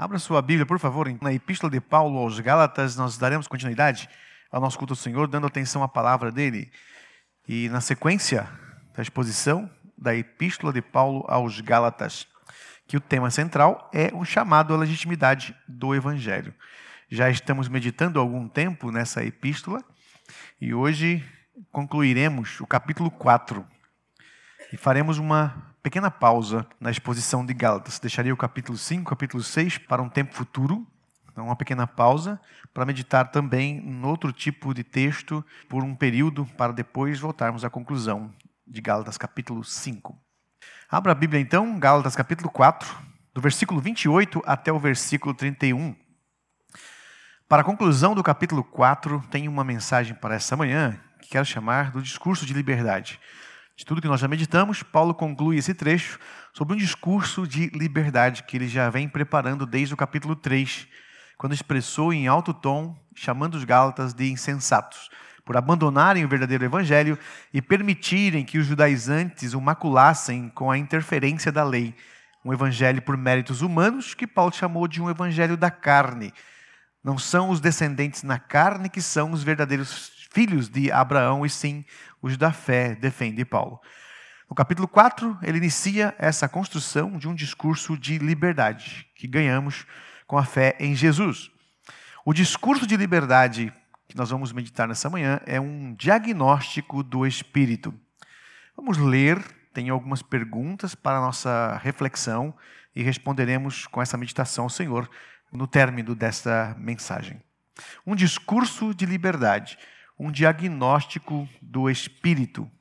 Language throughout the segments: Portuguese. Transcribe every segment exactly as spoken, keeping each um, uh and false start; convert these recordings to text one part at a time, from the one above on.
Abra sua Bíblia, por favor, na Epístola de Paulo aos Gálatas. Nós daremos continuidade ao nosso culto ao Senhor, dando atenção à palavra dele. E na sequência da exposição da Epístola de Paulo aos Gálatas, que o tema central é o chamado à legitimidade do Evangelho. Já estamos meditando há algum tempo nessa epístola e hoje concluiremos o capítulo quatro e faremos uma pequena pausa na exposição de Gálatas. Deixaria o capítulo cinco, capítulo seis para um tempo futuro, então uma pequena pausa para meditar também em outro tipo de texto por um período para depois voltarmos à conclusão de Gálatas capítulo cinco. Abra a Bíblia então, Gálatas capítulo quatro, do versículo vinte e oito até o versículo trinta e um. Para a conclusão do capítulo quatro, tenho uma mensagem para essa manhã que quero chamar do discurso de liberdade. De tudo que nós já meditamos, Paulo conclui esse trecho sobre um discurso de liberdade que ele já vem preparando desde o capítulo três, quando expressou em alto tom, chamando os Gálatas de insensatos, por abandonarem o verdadeiro evangelho e permitirem que os judaizantes o maculassem com a interferência da lei, um evangelho por méritos humanos que Paulo chamou de um evangelho da carne. Não são os descendentes na carne que são os verdadeiros filhos de Abraão, e sim os da fé, defende Paulo. No capítulo quatro, ele inicia essa construção de um discurso de liberdade que ganhamos com a fé em Jesus. O discurso de liberdade que nós vamos meditar nessa manhã é um diagnóstico do Espírito. Vamos ler, tem algumas perguntas para a nossa reflexão e responderemos com essa meditação ao Senhor no término desta mensagem. Um discurso de liberdade, um diagnóstico do Espírito.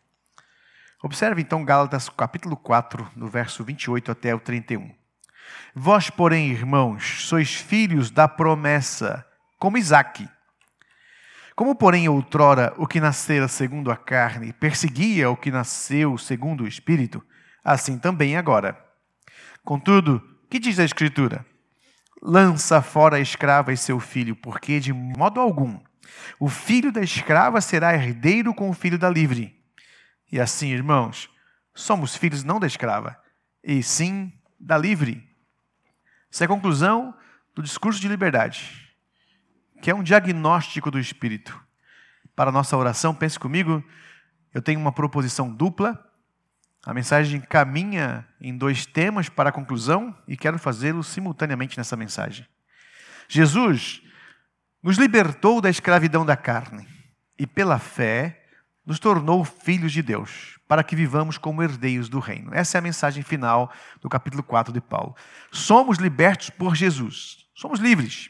Observe então Gálatas capítulo quatro, no verso vinte e oito até o trinta e um. Vós, porém, irmãos, sois filhos da promessa, como Isaque. Como, porém, outrora o que nascera segundo a carne perseguia o que nasceu segundo o Espírito, assim também agora. Contudo, que diz a Escritura? Lança fora a escrava e seu filho, porque de modo algum o filho da escrava será herdeiro com o filho da livre. E assim, irmãos, somos filhos não da escrava, e sim da livre. Essa é a conclusão do discurso de liberdade, que é um diagnóstico do Espírito. Para a nossa oração, pense comigo, eu tenho uma proposição dupla. A mensagem caminha em dois temas para a conclusão e quero fazê-lo simultaneamente nessa mensagem. Jesus nos libertou da escravidão da carne e, pela fé, nos tornou filhos de Deus, para que vivamos como herdeiros do reino. Essa é a mensagem final do capítulo quatro de Paulo. Somos libertos por Jesus, somos livres.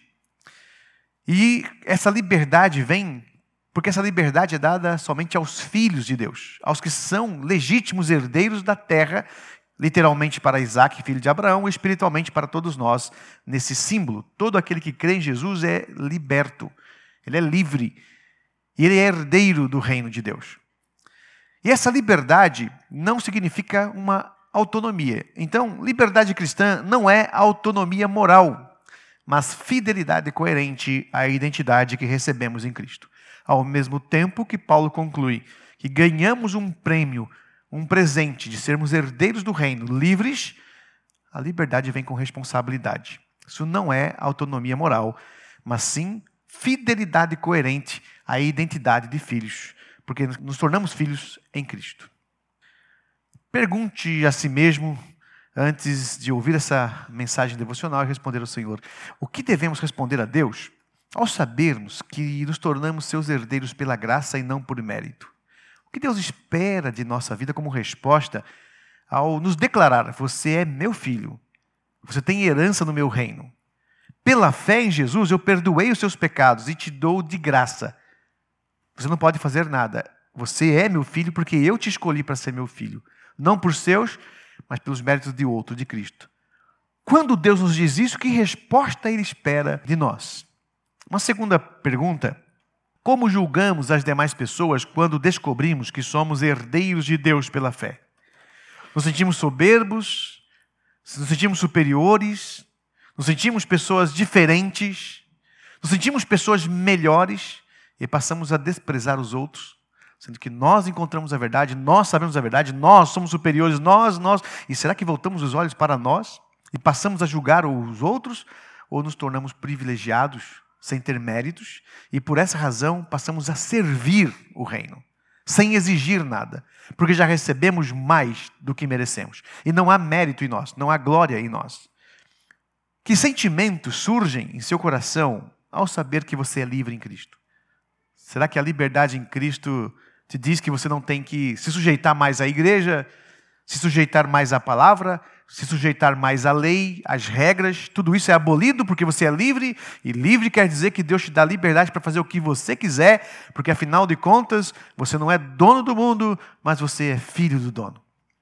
E essa liberdade vem porque essa liberdade é dada somente aos filhos de Deus, aos que são legítimos herdeiros da terra, literalmente para Isaque, filho de Abraão, e espiritualmente para todos nós, nesse símbolo. Todo aquele que crê em Jesus é liberto, ele é livre, e ele é herdeiro do reino de Deus. E essa liberdade não significa uma autonomia. Então, liberdade cristã não é autonomia moral, mas fidelidade coerente à identidade que recebemos em Cristo. Ao mesmo tempo que Paulo conclui que ganhamos um prêmio, um presente de sermos herdeiros do reino, livres, a liberdade vem com responsabilidade. Isso não é autonomia moral, mas sim fidelidade coerente à identidade de filhos, porque nos tornamos filhos em Cristo. Pergunte a si mesmo, antes de ouvir essa mensagem devocional e responder ao Senhor, o que devemos responder a Deus ao sabermos que nos tornamos seus herdeiros pela graça e não por mérito? O que Deus espera de nossa vida como resposta ao nos declarar: você é meu filho, você tem herança no meu reino. Pela fé em Jesus eu perdoei os seus pecados e te dou de graça. Você não pode fazer nada. Você é meu filho porque eu te escolhi para ser meu filho. Não por seus, mas pelos méritos de outro, de Cristo. Quando Deus nos diz isso, que resposta Ele espera de nós? Uma segunda pergunta: como julgamos as demais pessoas quando descobrimos que somos herdeiros de Deus pela fé? Nos sentimos soberbos? Nos sentimos superiores? Nos sentimos pessoas diferentes? Nos sentimos pessoas melhores? E passamos a desprezar os outros? Sendo que nós encontramos a verdade, nós sabemos a verdade, nós somos superiores, nós, nós. E será que voltamos os olhos para nós? e passamos a julgar os outros, ou nos tornamos privilegiados sem ter méritos e por essa razão passamos a servir o reino, sem exigir nada, porque já recebemos mais do que merecemos. E não há mérito em nós, não há glória em nós. Que sentimentos surgem em seu coração ao saber que você é livre em Cristo? Será que a liberdade em Cristo te diz que você não tem que se sujeitar mais à igreja, se sujeitar mais à palavra, se sujeitar mais à lei, às regras? Tudo isso é abolido porque você é livre, e livre quer dizer que Deus te dá liberdade para fazer o que você quiser, porque afinal de contas, você não é dono do mundo, mas você é filho do dono.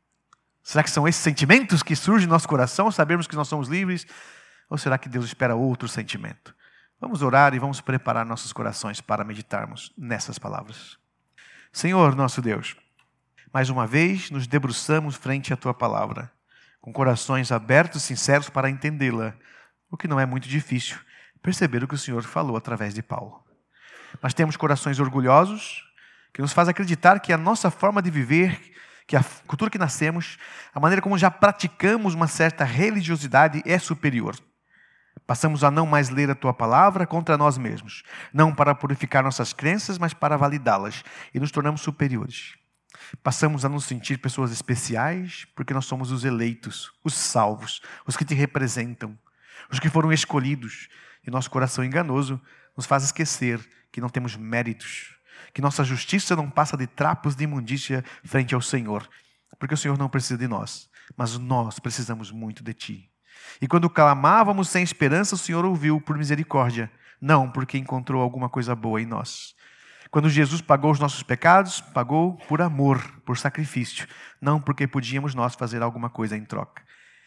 Será que são esses sentimentos que surgem no nosso coração, sabermos que nós somos livres? Ou será que Deus espera outro sentimento? Vamos orar e vamos preparar nossos corações para meditarmos nessas palavras. Senhor, nosso Deus, mais uma vez nos debruçamos frente à Tua palavra, com corações abertos e sinceros para entendê-la, o que não é muito difícil, perceber o que o Senhor falou através de Paulo. Nós temos corações orgulhosos, que nos faz acreditar que a nossa forma de viver, que a cultura que nascemos, a maneira como já praticamos uma certa religiosidade é superior. Passamos a não mais ler a Tua palavra contra nós mesmos, não para purificar nossas crenças, mas para validá-las, e nos tornamos superiores. Passamos a nos sentir pessoas especiais, porque nós somos os eleitos, os salvos, os que Te representam, os que foram escolhidos, e nosso coração enganoso nos faz esquecer que não temos méritos, que nossa justiça não passa de trapos de imundícia frente ao Senhor, porque o Senhor não precisa de nós, mas nós precisamos muito de Ti. E quando clamávamos sem esperança, o Senhor ouviu por misericórdia, não porque encontrou alguma coisa boa em nós. Quando Jesus pagou os nossos pecados, pagou por amor, por sacrifício, não porque podíamos nós fazer alguma coisa em troca.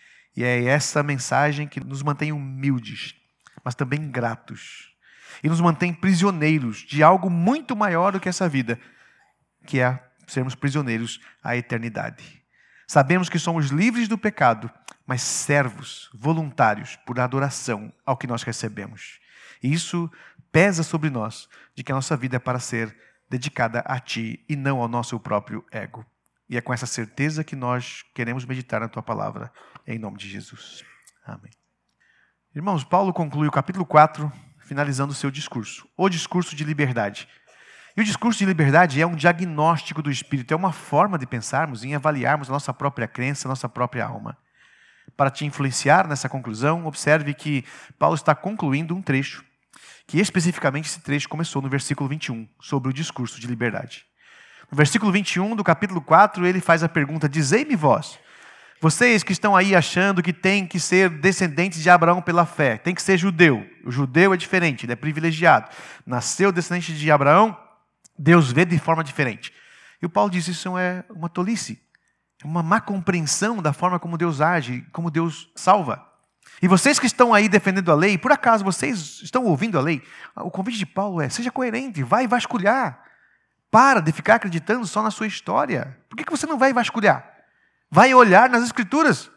E é essa mensagem que nos mantém humildes, mas também gratos. E nos mantém prisioneiros de algo muito maior do que essa vida, que é sermos prisioneiros à eternidade. Sabemos que somos livres do pecado, mas servos, voluntários, por adoração ao que nós recebemos. E isso pesa sobre nós, de que a nossa vida é para ser dedicada a Ti e não ao nosso próprio ego. E é com essa certeza que nós queremos meditar na Tua palavra, em nome de Jesus. Amém. Irmãos, Paulo conclui o capítulo quatro, finalizando o seu discurso, o discurso de liberdade. E o discurso de liberdade é um diagnóstico do Espírito, é uma forma de pensarmos em avaliarmos a nossa própria crença, a nossa própria alma. Para te influenciar nessa conclusão, observe que Paulo está concluindo um trecho, que especificamente esse trecho começou no versículo vinte e um, sobre o discurso de liberdade. No versículo vinte e um do capítulo quatro, ele faz a pergunta: dizei-me vós, vocês que estão aí achando que tem que ser descendentes de Abraão pela fé, tem que ser judeu. O judeu é diferente, ele é privilegiado. Nasceu descendente de Abraão, Deus vê de forma diferente. E o Paulo diz: isso é uma tolice, é uma má compreensão da forma como Deus age, como Deus salva. E vocês que estão aí defendendo a lei, por acaso vocês estão ouvindo a lei? O convite de Paulo é: seja coerente, vai vasculhar. Para de ficar acreditando só na sua história. Por que você não vai vasculhar? Vai olhar nas Escrituras.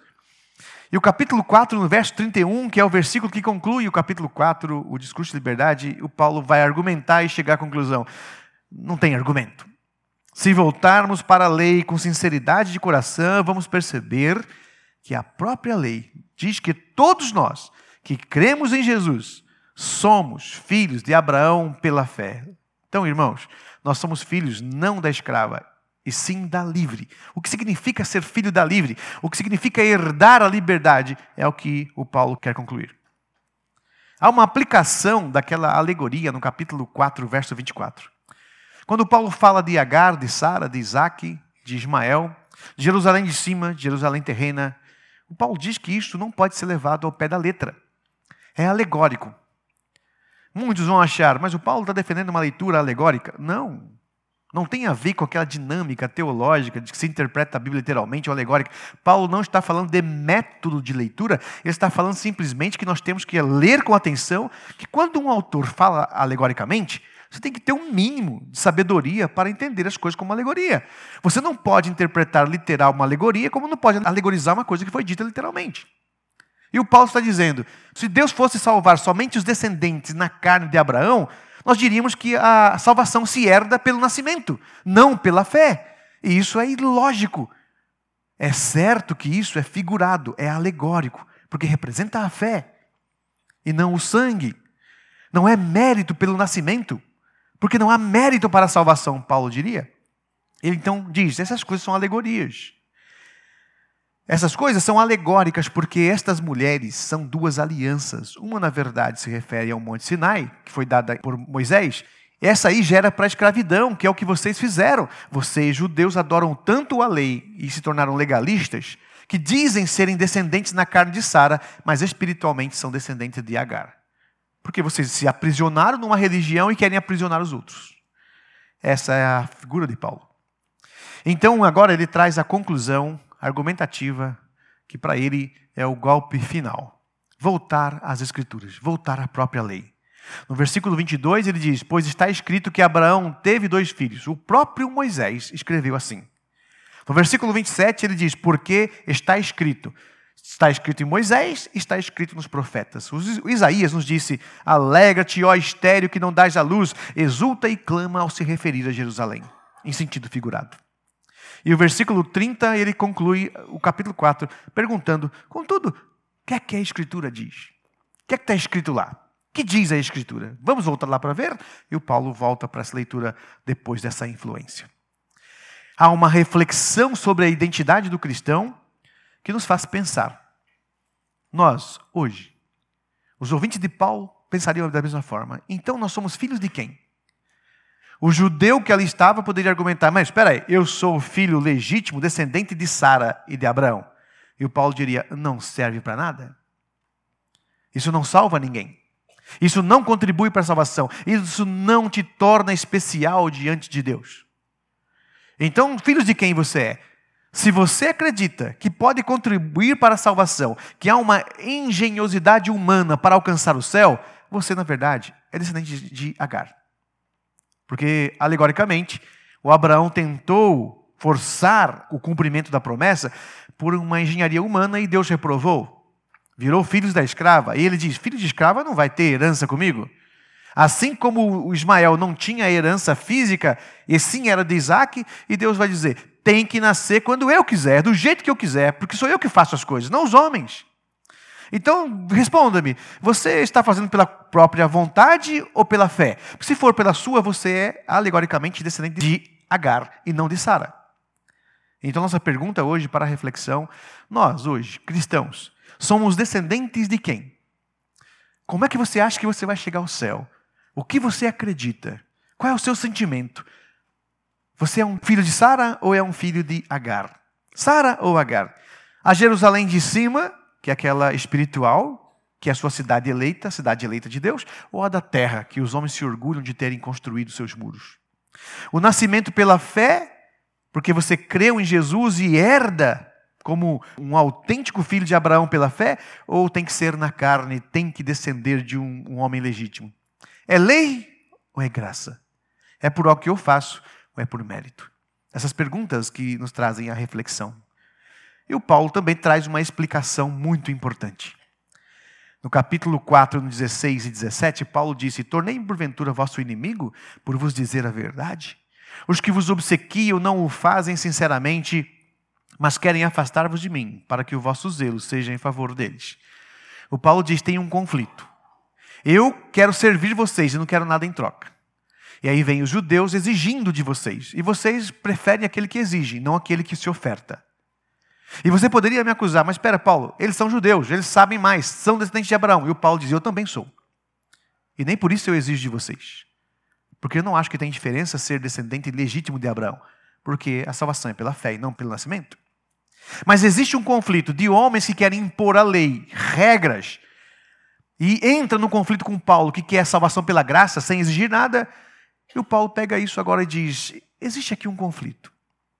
E o capítulo quatro, no verso trinta e um, que é o versículo que conclui o capítulo quatro, o discurso de liberdade, o Paulo vai argumentar e chegar à conclusão. Não tem argumento. Se voltarmos para a lei com sinceridade de coração, vamos perceber que a própria lei diz que todos nós que cremos em Jesus somos filhos de Abraão pela fé. Então, irmãos, nós somos filhos não da escrava, e sim da livre. O que significa ser filho da livre? O que significa herdar a liberdade é o que o Paulo quer concluir. Há uma aplicação daquela alegoria no capítulo quatro, verso vinte e quatro. Quando Paulo fala de Agar, de Sara, de Isaac, de Ismael, de Jerusalém de cima, de Jerusalém terrena, o Paulo diz que isso não pode ser levado ao pé da letra. É alegórico. Muitos vão achar, mas o Paulo está defendendo uma leitura alegórica. Não, não tem a ver com aquela dinâmica teológica de que se interpreta a Bíblia literalmente ou alegórica. Paulo não está falando de método de leitura, ele está falando simplesmente que nós temos que ler com atenção, que quando um autor fala alegoricamente, você tem que ter um mínimo de sabedoria para entender as coisas como alegoria. Você não pode interpretar literal uma alegoria como não pode alegorizar uma coisa que foi dita literalmente. E o Paulo está dizendo, se Deus fosse salvar somente os descendentes na carne de Abraão, nós diríamos que a salvação se herda pelo nascimento, não pela fé. E isso é ilógico. É certo que isso é figurado, é alegórico, porque representa a fé e não o sangue. Não é mérito pelo nascimento, porque não há mérito para a salvação, Paulo diria. Ele então diz, essas coisas são alegorias. Essas coisas são alegóricas porque estas mulheres são duas alianças. Uma, na verdade, se refere ao Monte Sinai, que foi dada por Moisés. Essa aí gera para a escravidão, que é o que vocês fizeram. Vocês, judeus, adoram tanto a lei e se tornaram legalistas, que dizem serem descendentes na carne de Sara, mas espiritualmente são descendentes de Agar. Porque vocês se aprisionaram numa religião e querem aprisionar os outros. Essa é a figura de Paulo. Então, agora ele traz a conclusão argumentativa, que para ele é o golpe final. Voltar às Escrituras, voltar à própria lei. No versículo vinte e dois ele diz, pois está escrito que Abraão teve dois filhos. O próprio Moisés escreveu assim. No versículo vinte e sete ele diz, porque está escrito. Está escrito em Moisés, está escrito nos profetas. O Isaías nos disse, alegra-te, ó estéril, que não dás à luz, exulta e clama ao se referir a Jerusalém, em sentido figurado. E o versículo trinta, ele conclui o capítulo quatro, perguntando, contudo, o que é que a Escritura diz? O que é que está escrito lá? O que diz a Escritura? Vamos voltar lá para ver? E o Paulo volta para essa leitura depois dessa influência. Há uma reflexão sobre a identidade do cristão que nos faz pensar. Nós, hoje, os ouvintes de Paulo pensariam da mesma forma. Então nós somos filhos de quem? O judeu que ali estava poderia argumentar, mas espera aí, eu sou filho legítimo, descendente de Sara e de Abraão. E o Paulo diria, não serve para nada. Isso não salva ninguém. Isso não contribui para a salvação. Isso não te torna especial diante de Deus. Então, filhos de quem você é? Se você acredita que pode contribuir para a salvação, que há uma engenhosidade humana para alcançar o céu, você, na verdade, é descendente de Agar. Porque, alegoricamente, o Abraão tentou forçar o cumprimento da promessa por uma engenharia humana e Deus reprovou. Virou filhos da escrava. E ele diz, filho de escrava não vai ter herança comigo. Assim como o Ismael não tinha herança física, e sim era de Isaac, e Deus vai dizer, tem que nascer quando eu quiser, do jeito que eu quiser, porque sou eu que faço as coisas, não os homens. Então, responda-me, você está fazendo pela própria vontade ou pela fé? Se for pela sua, você é alegoricamente descendente de Agar e não de Sara. Então, nossa pergunta hoje para a reflexão, nós hoje, cristãos, somos descendentes de quem? Como é que você acha que você vai chegar ao céu? O que você acredita? Qual é o seu sentimento? Você é um filho de Sara ou é um filho de Agar? Sara ou Agar? A Jerusalém de cima, que é aquela espiritual, que é a sua cidade eleita, a cidade eleita de Deus, ou a da terra, que os homens se orgulham de terem construído seus muros? O nascimento pela fé, porque você creu em Jesus e herda como um autêntico filho de Abraão pela fé, ou tem que ser na carne, tem que descender de um, um homem legítimo? É lei ou é graça? É por algo que eu faço ou é por mérito? Essas perguntas que nos trazem a reflexão. E o Paulo também traz uma explicação muito importante. No capítulo quatro, no dezesseis e dezessete, Paulo disse, tornei-me porventura vosso inimigo por vos dizer a verdade? Os que vos obsequiam não o fazem sinceramente, mas querem afastar-vos de mim, para que o vosso zelo seja em favor deles. O Paulo diz, tem um conflito. Eu quero servir vocês e não quero nada em troca. E aí vem os judeus exigindo de vocês. E vocês preferem aquele que exige, não aquele que se oferta. E você poderia me acusar, mas espera, Paulo, eles são judeus, eles sabem mais, são descendentes de Abraão. E o Paulo diz, eu também sou. E nem por isso eu exijo de vocês. Porque eu não acho que tem diferença ser descendente legítimo de Abraão. Porque a salvação é pela fé e não pelo nascimento. Mas existe um conflito de homens que querem impor a lei, regras, e entra no conflito com Paulo, que quer salvação pela graça, sem exigir nada. E o Paulo pega isso agora e diz, existe aqui um conflito.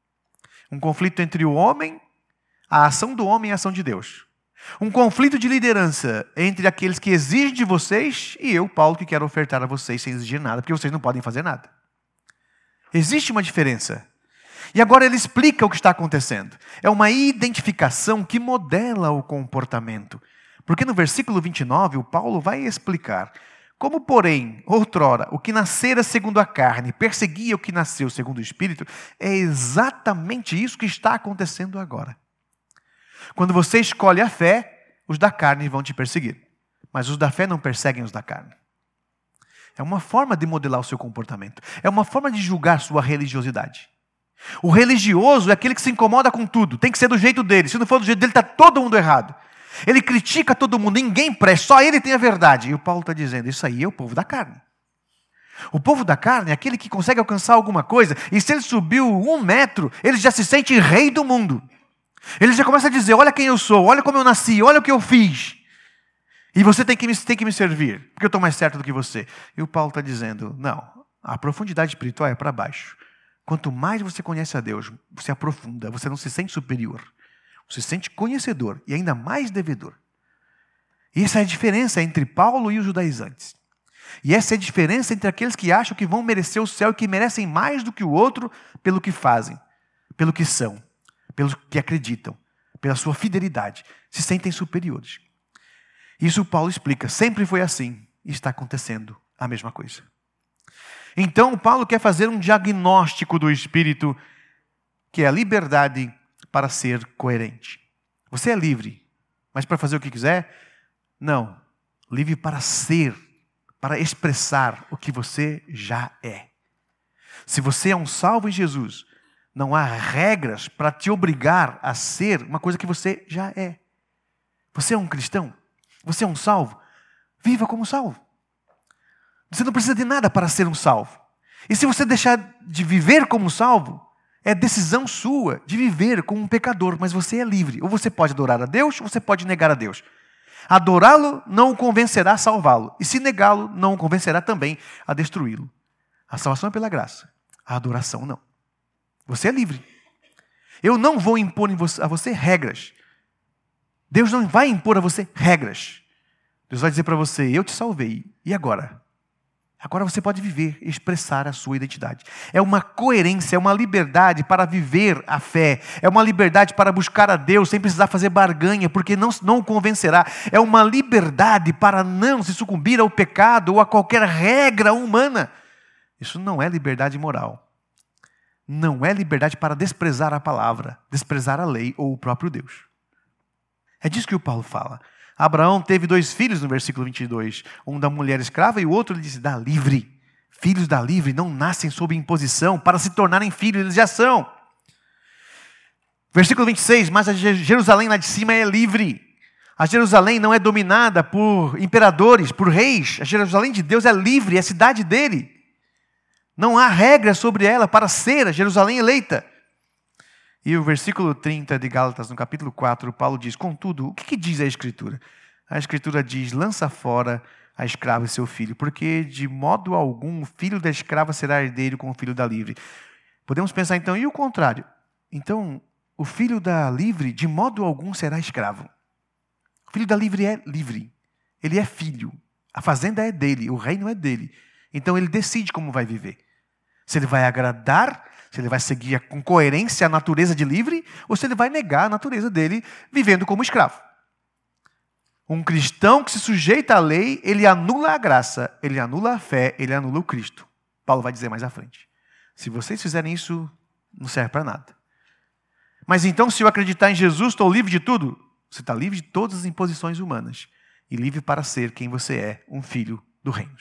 Um conflito entre o homem, a ação do homem e a ação de Deus. Um conflito de liderança entre aqueles que exigem de vocês e eu, Paulo, que quero ofertar a vocês sem exigir nada, porque vocês não podem fazer nada. Existe uma diferença. E agora ele explica o que está acontecendo. É uma identificação que modela o comportamento. Porque no versículo vinte e nove, o Paulo vai explicar como, porém, outrora, o que nascera segundo a carne perseguia o que nasceu segundo o Espírito, é exatamente isso que está acontecendo agora. Quando você escolhe a fé, os da carne vão te perseguir, mas os da fé não perseguem os da carne. É uma forma de modelar o seu comportamento. É uma forma de julgar sua religiosidade. O religioso é aquele que se incomoda com tudo. Tem que ser do jeito dele. Se não for do jeito dele, está todo mundo errado. Ele critica todo mundo, ninguém presta, só ele tem a verdade. E o Paulo está dizendo, isso aí é o povo da carne. O povo da carne é aquele que consegue alcançar alguma coisa, e se ele subiu um metro, ele já se sente rei do mundo. Ele já começa a dizer, olha quem eu sou, olha como eu nasci, olha o que eu fiz. E você tem que me, tem que me servir, porque eu estou mais certo do que você. E o Paulo está dizendo, não, a profundidade espiritual é para baixo. Quanto mais você conhece a Deus, você aprofunda, você não se sente superior. Você se sente conhecedor e ainda mais devedor. E essa é a diferença entre Paulo e os judaizantes. E essa é a diferença entre aqueles que acham que vão merecer o céu e que merecem mais do que o outro pelo que fazem, pelo que são, pelo que acreditam, pela sua fidelidade. Se sentem superiores. Isso Paulo explica. Sempre foi assim e está acontecendo a mesma coisa. Então, Paulo quer fazer um diagnóstico do espírito, que é a liberdade para ser coerente. Você é livre, mas para fazer o que quiser? Não. Livre para ser, para expressar o que você já é. Se você é um salvo em Jesus, não há regras para te obrigar a ser uma coisa que você já é. Você é um cristão? Você é um salvo? Viva como salvo. Você não precisa de nada para ser um salvo. E se você deixar de viver como salvo, é decisão sua de viver como um pecador, mas você é livre. Ou você pode adorar a Deus, ou você pode negar a Deus. Adorá-lo não o convencerá a salvá-lo. E se negá-lo, não o convencerá também a destruí-lo. A salvação é pela graça. A adoração não. Você é livre. Eu não vou impor a você regras. Deus não vai impor a você regras. Deus vai dizer para você, eu te salvei. E agora? Agora você pode viver e expressar a sua identidade. É uma coerência, é uma liberdade para viver a fé. É uma liberdade para buscar a Deus sem precisar fazer barganha, porque não, não o convencerá. É uma liberdade para não se sucumbir ao pecado ou a qualquer regra humana. Isso não é liberdade moral. Não é liberdade para desprezar a palavra, desprezar a lei ou o próprio Deus. É disso que o Paulo fala. Abraão teve dois filhos no versículo vinte e dois. Um da mulher escrava e o outro ele disse, da livre. Filhos da livre não nascem sob imposição para se tornarem filhos, eles já são. Versículo vinte e seis, mas a Jerusalém lá de cima é livre. A Jerusalém não é dominada por imperadores, por reis. A Jerusalém de Deus é livre, é a cidade dele. Não há regra sobre ela para ser a Jerusalém eleita. E o versículo trinta de Gálatas, no capítulo quatro, Paulo diz, contudo, o que, que diz a Escritura? A Escritura diz, lança fora a escrava e seu filho, porque de modo algum o filho da escrava será herdeiro com o filho da livre. Podemos pensar então, e o contrário? Então, o filho da livre de modo algum será escravo. O filho da livre é livre. Ele é filho. A fazenda é dele, o reino é dele. Então ele decide como vai viver. Se ele vai agradar, se ele vai seguir com coerência a natureza de livre, ou se ele vai negar a natureza dele vivendo como escravo. Um cristão que se sujeita à lei, ele anula a graça, ele anula a fé, ele anula o Cristo. Paulo vai dizer mais à frente. Se vocês fizerem isso, não serve para nada. Mas então, se eu acreditar em Jesus, estou livre de tudo? Você está livre de todas as imposições humanas. E livre para ser quem você é, um filho do reino.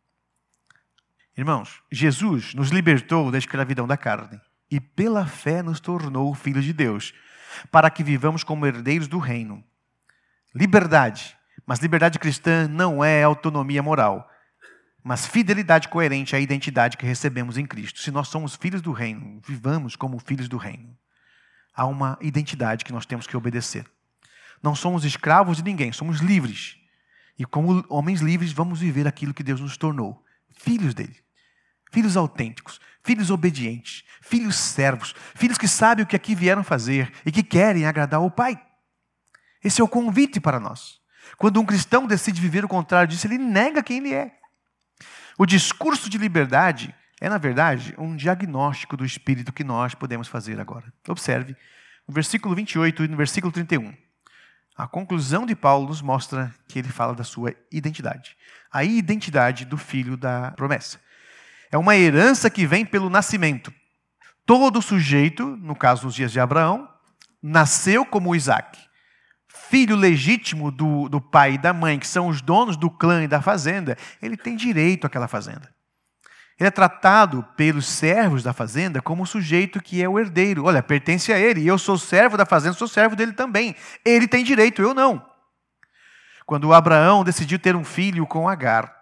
Irmãos, Jesus nos libertou da escravidão da carne e pela fé nos tornou filhos de Deus, para que vivamos como herdeiros do reino. Liberdade, mas liberdade cristã não é autonomia moral, mas fidelidade coerente à identidade que recebemos em Cristo. Se nós somos filhos do reino, vivamos como filhos do reino. Há uma identidade que nós temos que obedecer. Não somos escravos de ninguém, somos livres. E como homens livres, vamos viver aquilo que Deus nos tornou. Filhos dele. Filhos autênticos, filhos obedientes, filhos servos, filhos que sabem o que aqui vieram fazer e que querem agradar ao Pai. Esse é o convite para nós. Quando um cristão decide viver o contrário disso, ele nega quem ele é. O discurso de liberdade é, na verdade, um diagnóstico do espírito que nós podemos fazer agora. Observe, no versículo vinte e oito e no versículo trinta e um. A conclusão de Paulo nos mostra que ele fala da sua identidade. A identidade do filho da promessa. É uma herança que vem pelo nascimento. Todo sujeito, no caso nos dias de Abraão, nasceu como Isaac, filho legítimo do, do pai e da mãe, que são os donos do clã e da fazenda, ele tem direito àquela fazenda. Ele é tratado pelos servos da fazenda como o sujeito que é o herdeiro. Olha, pertence a ele, e eu sou servo da fazenda, sou servo dele também. Ele tem direito, eu não. Quando Abraão decidiu ter um filho com Agar,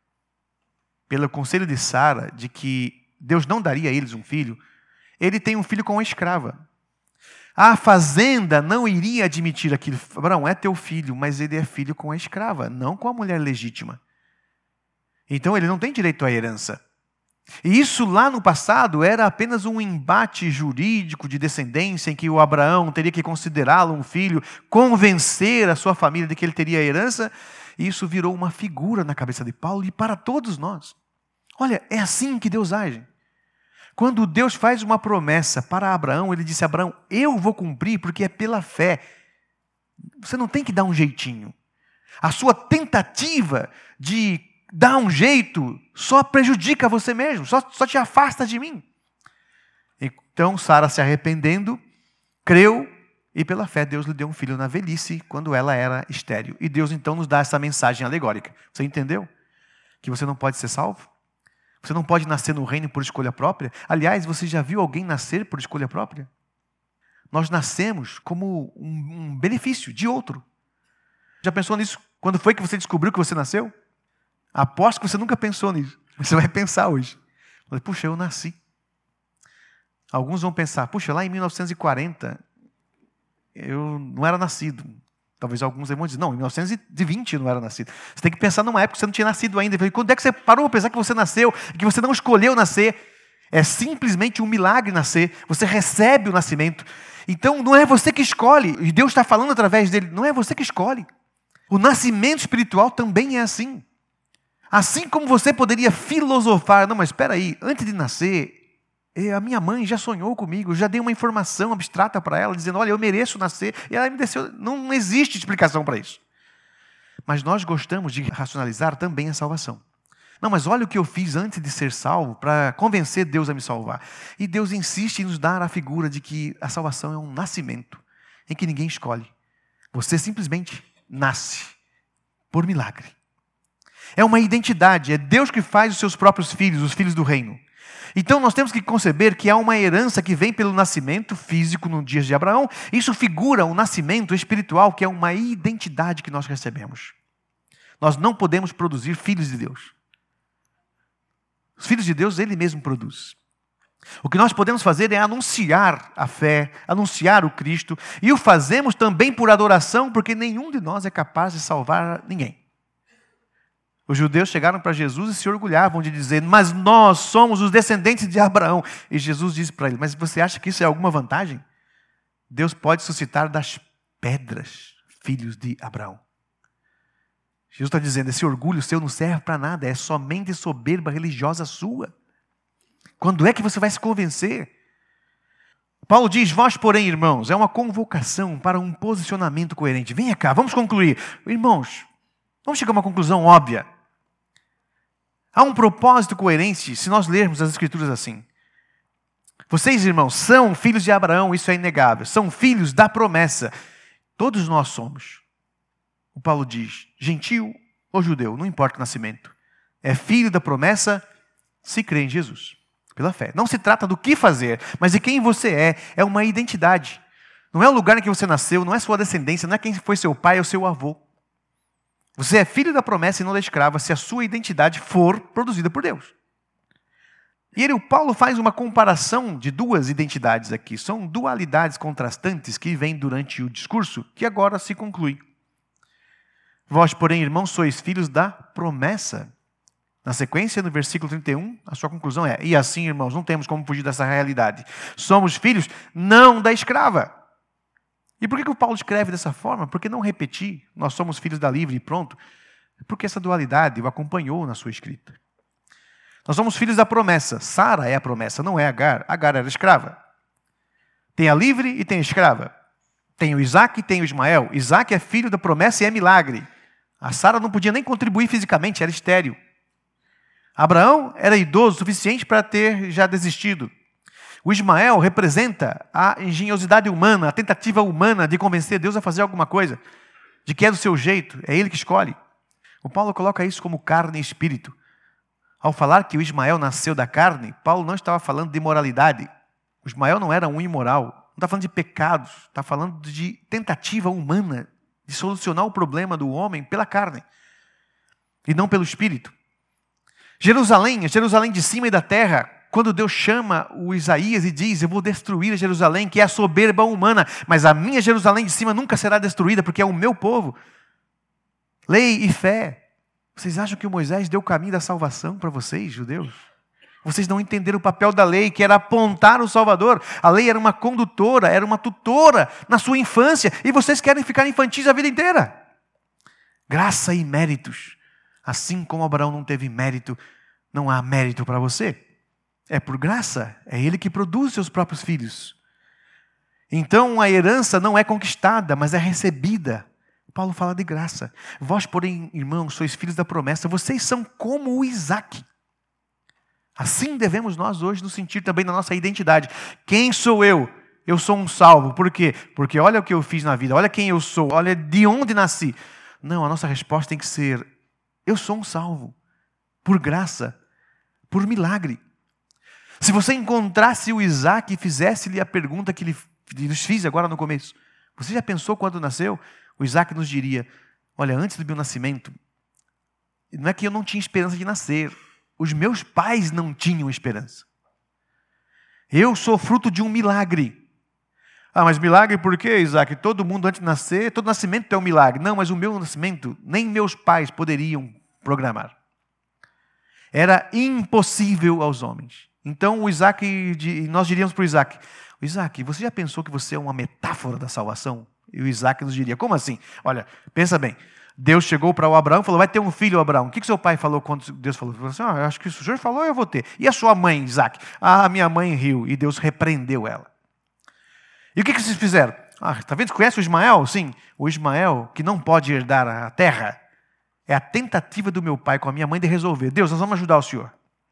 pelo conselho de Sara, de que Deus não daria a eles um filho, ele tem um filho com uma escrava. A fazenda não iria admitir aquilo. Abraão, é teu filho, mas ele é filho com a escrava, não com a mulher legítima. Então ele não tem direito à herança. E isso lá no passado era apenas um embate jurídico de descendência em que o Abraão teria que considerá-lo um filho, convencer a sua família de que ele teria a herança. E isso virou uma figura na cabeça de Paulo e para todos nós. Olha, é assim que Deus age. Quando Deus faz uma promessa para Abraão, ele disse a Abraão, eu vou cumprir porque é pela fé. Você não tem que dar um jeitinho. A sua tentativa de dar um jeito só prejudica você mesmo, só, só te afasta de mim. Então Sara, se arrependendo, creu e pela fé Deus lhe deu um filho na velhice, quando ela era estéril. E Deus então nos dá essa mensagem alegórica. Você entendeu? Que você não pode ser salvo? Você não pode nascer no reino por escolha própria? Aliás, você já viu alguém nascer por escolha própria? Nós nascemos como um, um benefício de outro. Já pensou nisso? Quando foi que você descobriu que você nasceu? Aposto que você nunca pensou nisso. Você vai pensar hoje. Puxa, eu nasci. Alguns vão pensar, puxa, lá em mil novecentos e quarenta, eu não era nascido. Talvez alguns vão dizer, não, em mil novecentos e vinte eu não era nascido. Você tem que pensar numa época que você não tinha nascido ainda. Quando é que você parou para pensar que você nasceu, que você não escolheu nascer? É simplesmente um milagre nascer. Você recebe o nascimento. Então não é você que escolhe. E Deus está falando através dele. Não é você que escolhe. O nascimento espiritual também é assim. Assim como você poderia filosofar, não, mas espera aí, antes de nascer, a minha mãe já sonhou comigo, já dei uma informação abstrata para ela, dizendo, olha, eu mereço nascer, e ela me desceu. Não existe explicação para isso. Mas nós gostamos de racionalizar também a salvação. Não, mas olha o que eu fiz antes de ser salvo, para convencer Deus a me salvar. E Deus insiste em nos dar a figura de que a salvação é um nascimento, em que ninguém escolhe. Você simplesmente nasce, por milagre. É uma identidade, é Deus que faz os seus próprios filhos, os filhos do reino. Então nós temos que conceber que há uma herança que vem pelo nascimento físico no dias de Abraão. Isso figura um nascimento espiritual, que é uma identidade que nós recebemos. Nós não podemos produzir filhos de Deus. Os filhos de Deus, Ele mesmo produz. O que nós podemos fazer é anunciar a fé, anunciar o Cristo, e o fazemos também por adoração, porque nenhum de nós é capaz de salvar ninguém. Os judeus chegaram para Jesus e se orgulhavam de dizer, mas nós somos os descendentes de Abraão. E Jesus disse para ele, mas você acha que isso é alguma vantagem? Deus pode suscitar das pedras filhos de Abraão. Jesus está dizendo, esse orgulho seu não serve para nada, é somente soberba religiosa sua. Quando é que você vai se convencer? Paulo diz, vós porém, irmãos, é uma convocação para um posicionamento coerente. Venha cá, vamos concluir. Irmãos, vamos chegar a uma conclusão óbvia. Há um propósito coerente se nós lermos as Escrituras assim. Vocês, irmãos, são filhos de Abraão, isso é inegável. São filhos da promessa. Todos nós somos. O Paulo diz, gentil ou judeu, não importa o nascimento. É filho da promessa se crê em Jesus, pela fé. Não se trata do que fazer, mas de quem você é. É uma identidade. Não é o lugar em que você nasceu, não é sua descendência, não é quem foi seu pai ou seu avô. Você é filho da promessa e não da escrava, se a sua identidade for produzida por Deus. E ele, o Paulo faz uma comparação de duas identidades aqui. São dualidades contrastantes que vêm durante o discurso, que agora se conclui. Vós, porém, irmãos, sois filhos da promessa. Na sequência, no versículo trinta e um, a sua conclusão é, e assim, irmãos, não temos como fugir dessa realidade. Somos filhos não da escrava. E por que, que o Paulo escreve dessa forma? Por que não repetir? Nós somos filhos da livre e pronto. Porque essa dualidade o acompanhou na sua escrita. Nós somos filhos da promessa. Sara é a promessa, não é Agar. Agar era escrava. Tem a livre e tem a escrava. Tem o Isaac e tem o Ismael. Isaac é filho da promessa e é milagre. A Sara não podia nem contribuir fisicamente, era estéril. Abraão era idoso o suficiente para ter já desistido. O Ismael representa a engenhosidade humana, a tentativa humana de convencer Deus a fazer alguma coisa. de que é do seu jeito, é ele que escolhe. O Paulo coloca isso como carne e espírito. Ao falar que o Ismael nasceu da carne, Paulo não estava falando de moralidade. O Ismael não era um imoral, não está falando de pecados, está falando de tentativa humana de solucionar o problema do homem pela carne e não pelo espírito. Jerusalém, a Jerusalém de cima e da terra, quando Deus chama o Isaías e diz, eu vou destruir a Jerusalém, que é a soberba humana, mas a minha Jerusalém de cima nunca será destruída, porque é o meu povo. Lei e fé. Vocês acham que o Moisés deu o caminho da salvação para vocês, judeus? Vocês não entenderam o papel da lei, que era apontar o Salvador. A lei era uma condutora, era uma tutora na sua infância, e vocês querem ficar infantis a vida inteira. Graça e méritos. Assim como Abraão não teve mérito, não há mérito para você. É por graça, é ele que produz seus próprios filhos. Então a herança não é conquistada, mas é recebida. Paulo fala de graça. Vós, porém, irmãos, sois filhos da promessa, vocês são como o Isaque. Assim devemos nós hoje nos sentir também na nossa identidade. Quem sou eu? Eu sou um salvo. Por quê? Porque olha o que eu fiz na vida, olha quem eu sou, olha de onde nasci. Não, a nossa resposta tem que ser, eu sou um salvo, por graça, por milagre. Se você encontrasse o Isaque e fizesse-lhe a pergunta que lhes fiz agora no começo, você já pensou quando nasceu? O Isaque nos diria, olha, antes do meu nascimento, não é que eu não tinha esperança de nascer, os meus pais não tinham esperança. Eu sou fruto de um milagre. Ah, mas milagre por quê, Isaque? Todo mundo antes de nascer, todo nascimento é um milagre. Não, mas o meu nascimento, nem meus pais poderiam programar. Era impossível aos homens. Então o Isaque, nós diríamos para o Isaque, Isaque, você já pensou que você é uma metáfora da salvação? E o Isaque nos diria, como assim? Olha, pensa bem, Deus chegou para o Abraão e falou, vai ter um filho, Abraão. O que, que seu pai falou quando Deus falou? Ele falou assim, ah, eu acho que se o senhor falou, eu vou ter. E a sua mãe, Isaque? Ah, minha mãe riu e Deus repreendeu ela. E o que, que vocês fizeram? Ah, tá vendo? Conhece o Ismael? Sim, o Ismael, que não pode herdar a terra, é a tentativa do meu pai com a minha mãe de resolver. Deus, nós vamos ajudar o senhor.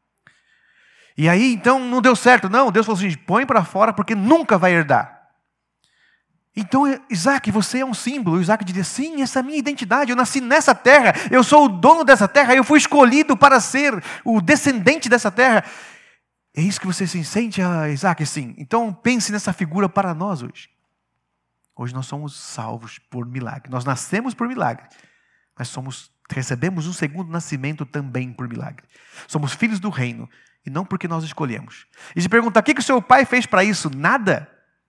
E aí, então, não deu certo. Não, Deus falou assim, põe para fora porque nunca vai herdar. Então, Isaque, você é um símbolo. Isaque diria, sim, essa é a minha identidade. Eu nasci nessa terra, eu sou o dono dessa terra, eu fui escolhido para ser o descendente dessa terra. É isso que você se sente, ah, Isaque? Sim. Então, pense nessa figura para nós hoje. Hoje nós somos salvos por milagre. Nós nascemos por milagre, mas somos, recebemos um segundo nascimento também por milagre. Somos filhos do reino, e não porque nós escolhemos. E se perguntar, o que, que o seu pai fez para isso? Nada.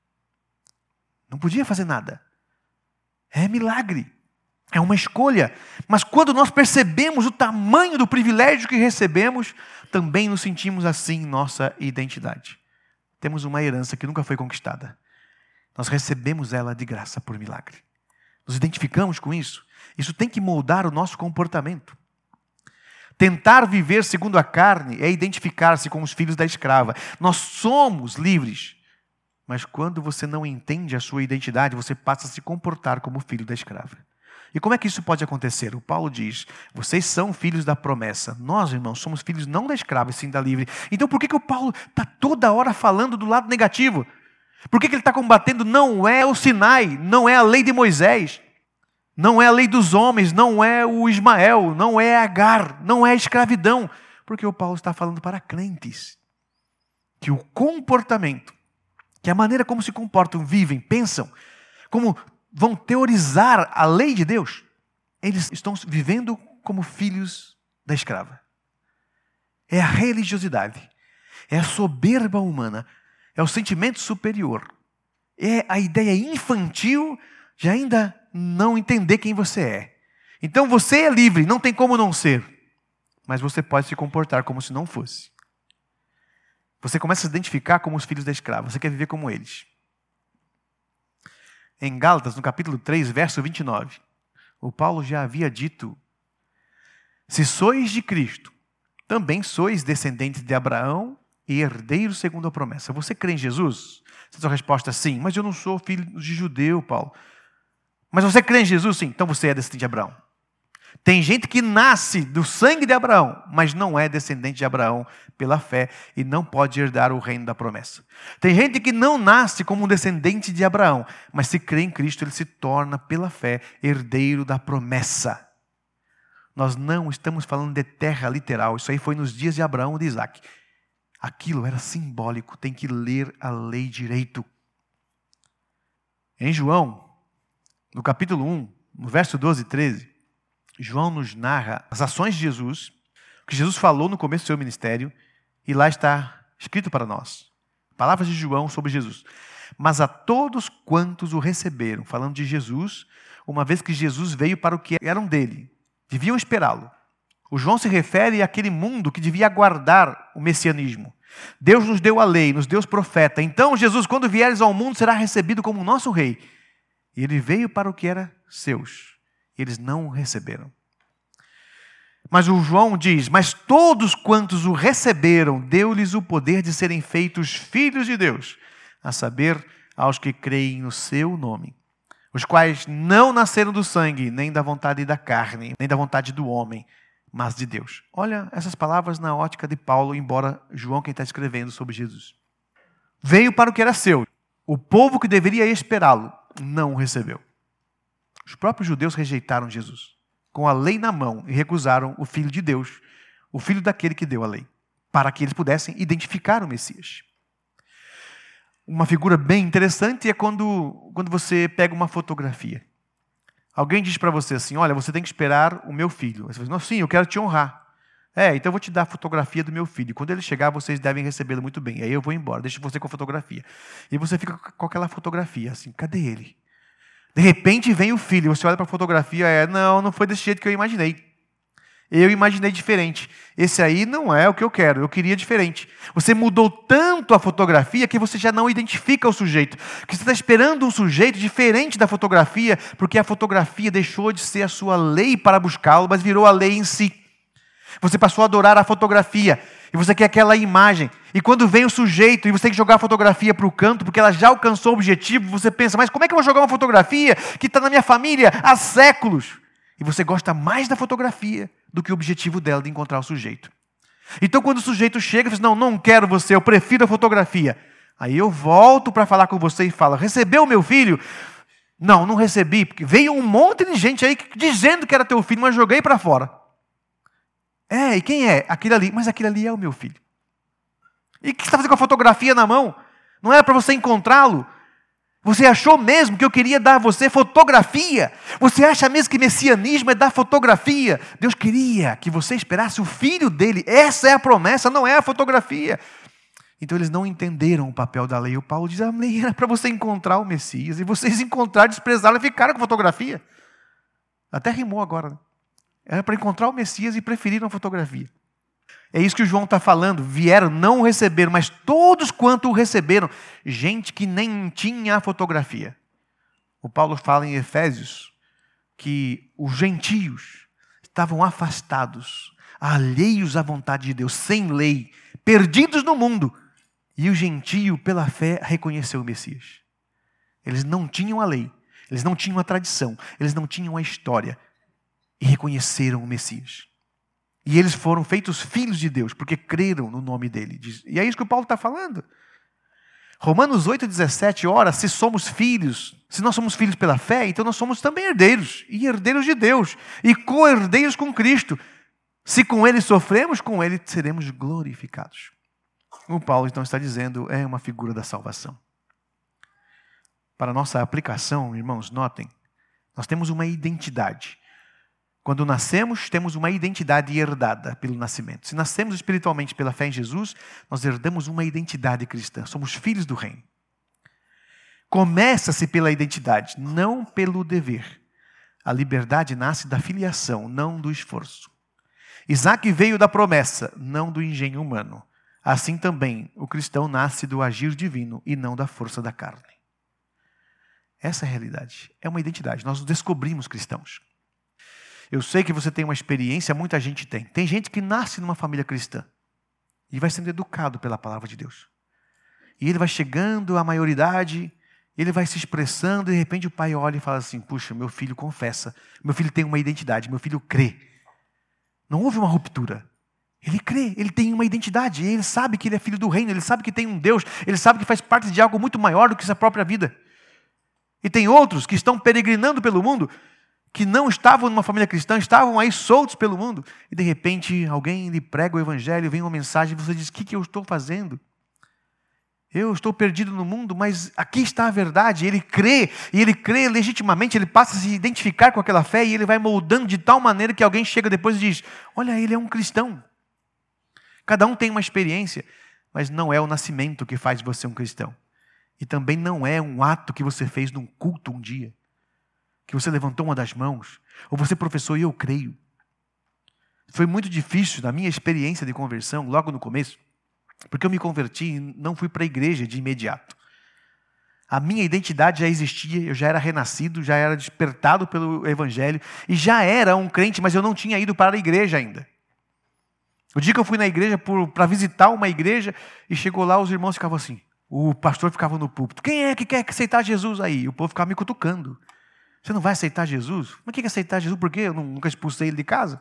Não podia fazer nada. É milagre. É uma escolha. Mas quando nós percebemos o tamanho do privilégio que recebemos, também nos sentimos assim em nossa identidade. Temos uma herança que nunca foi conquistada. Nós recebemos ela de graça por milagre. Nos identificamos com isso. Isso tem que moldar o nosso comportamento. Tentar viver segundo a carne é identificar-se com os filhos da escrava. Nós somos livres. Mas quando você não entende a sua identidade, você passa a se comportar como filho da escrava. E como é que isso pode acontecer? O Paulo diz, vocês são filhos da promessa. Nós, irmãos, somos filhos não da escrava, e sim da livre. Então por que, que o Paulo está toda hora falando do lado negativo? Por que, que ele está combatendo? Não é o Sinai, não é a lei de Moisés, não é a lei dos homens, não é o Ismael, não é Agar, não é a escravidão. Porque o Paulo está falando para crentes que o comportamento, que a maneira como se comportam, vivem, pensam, como vão teorizar a lei de Deus, eles estão vivendo como filhos da escrava. É a religiosidade, é a soberba humana, é o sentimento superior, é a ideia infantil de ainda não entender quem você é. Então você é livre, não tem como não ser, mas você pode se comportar como se não fosse. Você começa a se identificar como os filhos da escrava. Você quer viver como eles. Em Gálatas, no capítulo três, verso vinte e nove, o Paulo já havia dito, se sois de Cristo, também sois descendentes de Abraão e herdeiros segundo a promessa. Você crê em Jesus? Se a sua resposta é sim, mas eu não sou filho de judeu, Paulo. Mas você crê em Jesus? Sim, então você é descendente de Abraão. Tem gente que nasce do sangue de Abraão, mas não é descendente de Abraão pela fé e não pode herdar o reino da promessa. Tem gente que não nasce como um descendente de Abraão, mas se crê em Cristo, ele se torna, pela fé, herdeiro da promessa. Nós não estamos falando de terra literal, isso aí foi nos dias de Abraão e de Isaac. Aquilo era simbólico, tem que ler a lei direito. Em João, no capítulo um, no verso doze e treze, João nos narra as ações de Jesus, o que Jesus falou no começo do seu ministério, e lá está escrito para nós. Palavras de João sobre Jesus. Mas a todos quantos o receberam, falando de Jesus, uma vez que Jesus veio para o que eram dele, deviam esperá-lo. O João se refere àquele mundo que devia aguardar o messianismo. Deus nos deu a lei, nos deu os profetas. Então Jesus, quando vieres ao mundo, será recebido como nosso rei. E ele veio para o que era seus. Eles não o receberam. Mas o João diz, mas todos quantos o receberam, deu-lhes o poder de serem feitos filhos de Deus, a saber, aos que creem no seu nome, os quais não nasceram do sangue, nem da vontade da carne, nem da vontade do homem, mas de Deus. Olha essas palavras na ótica de Paulo, embora João quem está escrevendo sobre Jesus. Veio para o que era seu, o povo que deveria esperá-lo, não o recebeu. Os próprios judeus rejeitaram Jesus, com a lei na mão, e recusaram o Filho de Deus, o Filho daquele que deu a lei, para que eles pudessem identificar o Messias. Uma figura bem interessante é quando, quando você pega uma fotografia. Alguém diz para você assim, olha, você tem que esperar o meu filho. Você diz, não, sim, eu quero te honrar. É, então eu vou te dar a fotografia do meu filho. Quando ele chegar, vocês devem recebê-lo muito bem. Aí eu vou embora, deixo você com a fotografia. E você fica com aquela fotografia, assim, cadê ele? De repente vem o filho, você olha para a fotografia, é, não, não foi desse jeito que eu imaginei. Eu imaginei diferente. Esse aí não é o que eu quero, eu queria diferente. Você mudou tanto a fotografia que você já não identifica o sujeito. Que você está esperando um sujeito diferente da fotografia, porque a fotografia deixou de ser a sua lei para buscá-lo, mas virou a lei em si. Você passou a adorar a fotografia, e você quer aquela imagem. E quando vem o sujeito, e você tem que jogar a fotografia para o canto, porque ela já alcançou o objetivo, você pensa, mas como é que eu vou jogar uma fotografia que está na minha família há séculos? E você gosta mais da fotografia do que o objetivo dela de encontrar o sujeito. Então quando o sujeito chega e diz, não, não quero você, eu prefiro a fotografia. Aí eu volto para falar com você e falo, recebeu o meu filho? Não, não recebi, porque veio um monte de gente aí dizendo que era teu filho, mas joguei para fora. É, e quem é? Aquele ali. Mas aquele ali é o meu filho. E o que você está fazendo com a fotografia na mão? Não era para você encontrá-lo? Você achou mesmo que eu queria dar a você fotografia? Você acha mesmo que messianismo é dar fotografia? Deus queria que você esperasse o filho dele. Essa é a promessa, não é a fotografia. Então eles não entenderam o papel da lei. O Paulo diz, a lei era para você encontrar o Messias. E vocês encontraram, desprezaram e ficaram com fotografia. Até rimou agora, né? Era para encontrar o Messias e preferiram a fotografia. É isso que o João está falando. Vieram, não o receberam, mas todos quanto o receberam. Gente que nem tinha a fotografia. O Paulo fala em Efésios que os gentios estavam afastados, alheios à vontade de Deus, sem lei, perdidos no mundo. E o gentio, pela fé, reconheceu o Messias. Eles não tinham a lei, eles não tinham a tradição, eles não tinham a história. E reconheceram o Messias. E eles foram feitos filhos de Deus, porque creram no nome dele. E é isso que o Paulo está falando. Romanos oito, dezessete, ora, se somos filhos, se nós somos filhos pela fé, então nós somos também herdeiros, e herdeiros de Deus, e co-herdeiros com Cristo. Se com ele sofremos, com ele seremos glorificados. O Paulo então está dizendo, é uma figura da salvação. Para nossa aplicação, irmãos, notem, nós temos uma identidade. Quando nascemos, temos uma identidade herdada pelo nascimento. Se nascemos espiritualmente pela fé em Jesus, nós herdamos uma identidade cristã. Somos filhos do reino. Começa-se pela identidade, não pelo dever. A liberdade nasce da filiação, não do esforço. Isaac veio da promessa, não do engenho humano. Assim também, o cristão nasce do agir divino e não da força da carne. Essa é a realidade. É uma identidade. Nós nos descobrimos cristãos. Eu sei que você tem uma experiência, muita gente tem. Tem gente que nasce numa família cristã e vai sendo educado pela palavra de Deus. E ele vai chegando à maioridade Ele vai se expressando e de repente o pai olha e fala assim, puxa, meu filho confessa, meu filho tem uma identidade, meu filho crê. Não houve uma ruptura. Ele crê, ele tem uma identidade, ele sabe que ele é filho do reino, ele sabe que tem um Deus, ele sabe que faz parte de algo muito maior do que sua própria vida. E tem outros que estão peregrinando pelo mundo, que não estavam numa família cristã, estavam aí soltos pelo mundo, e de repente alguém lhe prega o evangelho, vem uma mensagem, e você diz, o que, que eu estou fazendo? Eu estou perdido no mundo, mas aqui está a verdade. Ele crê, e ele crê legitimamente, ele passa a se identificar com aquela fé, e ele vai moldando de tal maneira que alguém chega depois e diz, olha, ele é um cristão. Cada um tem uma experiência, mas não é o nascimento que faz você um cristão. E também não é um ato que você fez num culto um dia, que você levantou uma das mãos, ou você professou e eu creio. Foi muito difícil na minha experiência de conversão, logo no começo, porque eu me converti e não fui para a igreja de imediato. A minha identidade já existia, eu já era renascido, já era despertado pelo evangelho, e já era um crente, mas eu não tinha ido para a igreja ainda. O dia que eu fui na igreja para visitar uma igreja, e chegou lá, os irmãos ficavam assim, o pastor ficava no púlpito, quem é que quer aceitar Jesus aí? E o povo ficava me cutucando. Você não vai aceitar Jesus? Mas o que é aceitar Jesus? Por quê? Eu nunca expulsei ele de casa.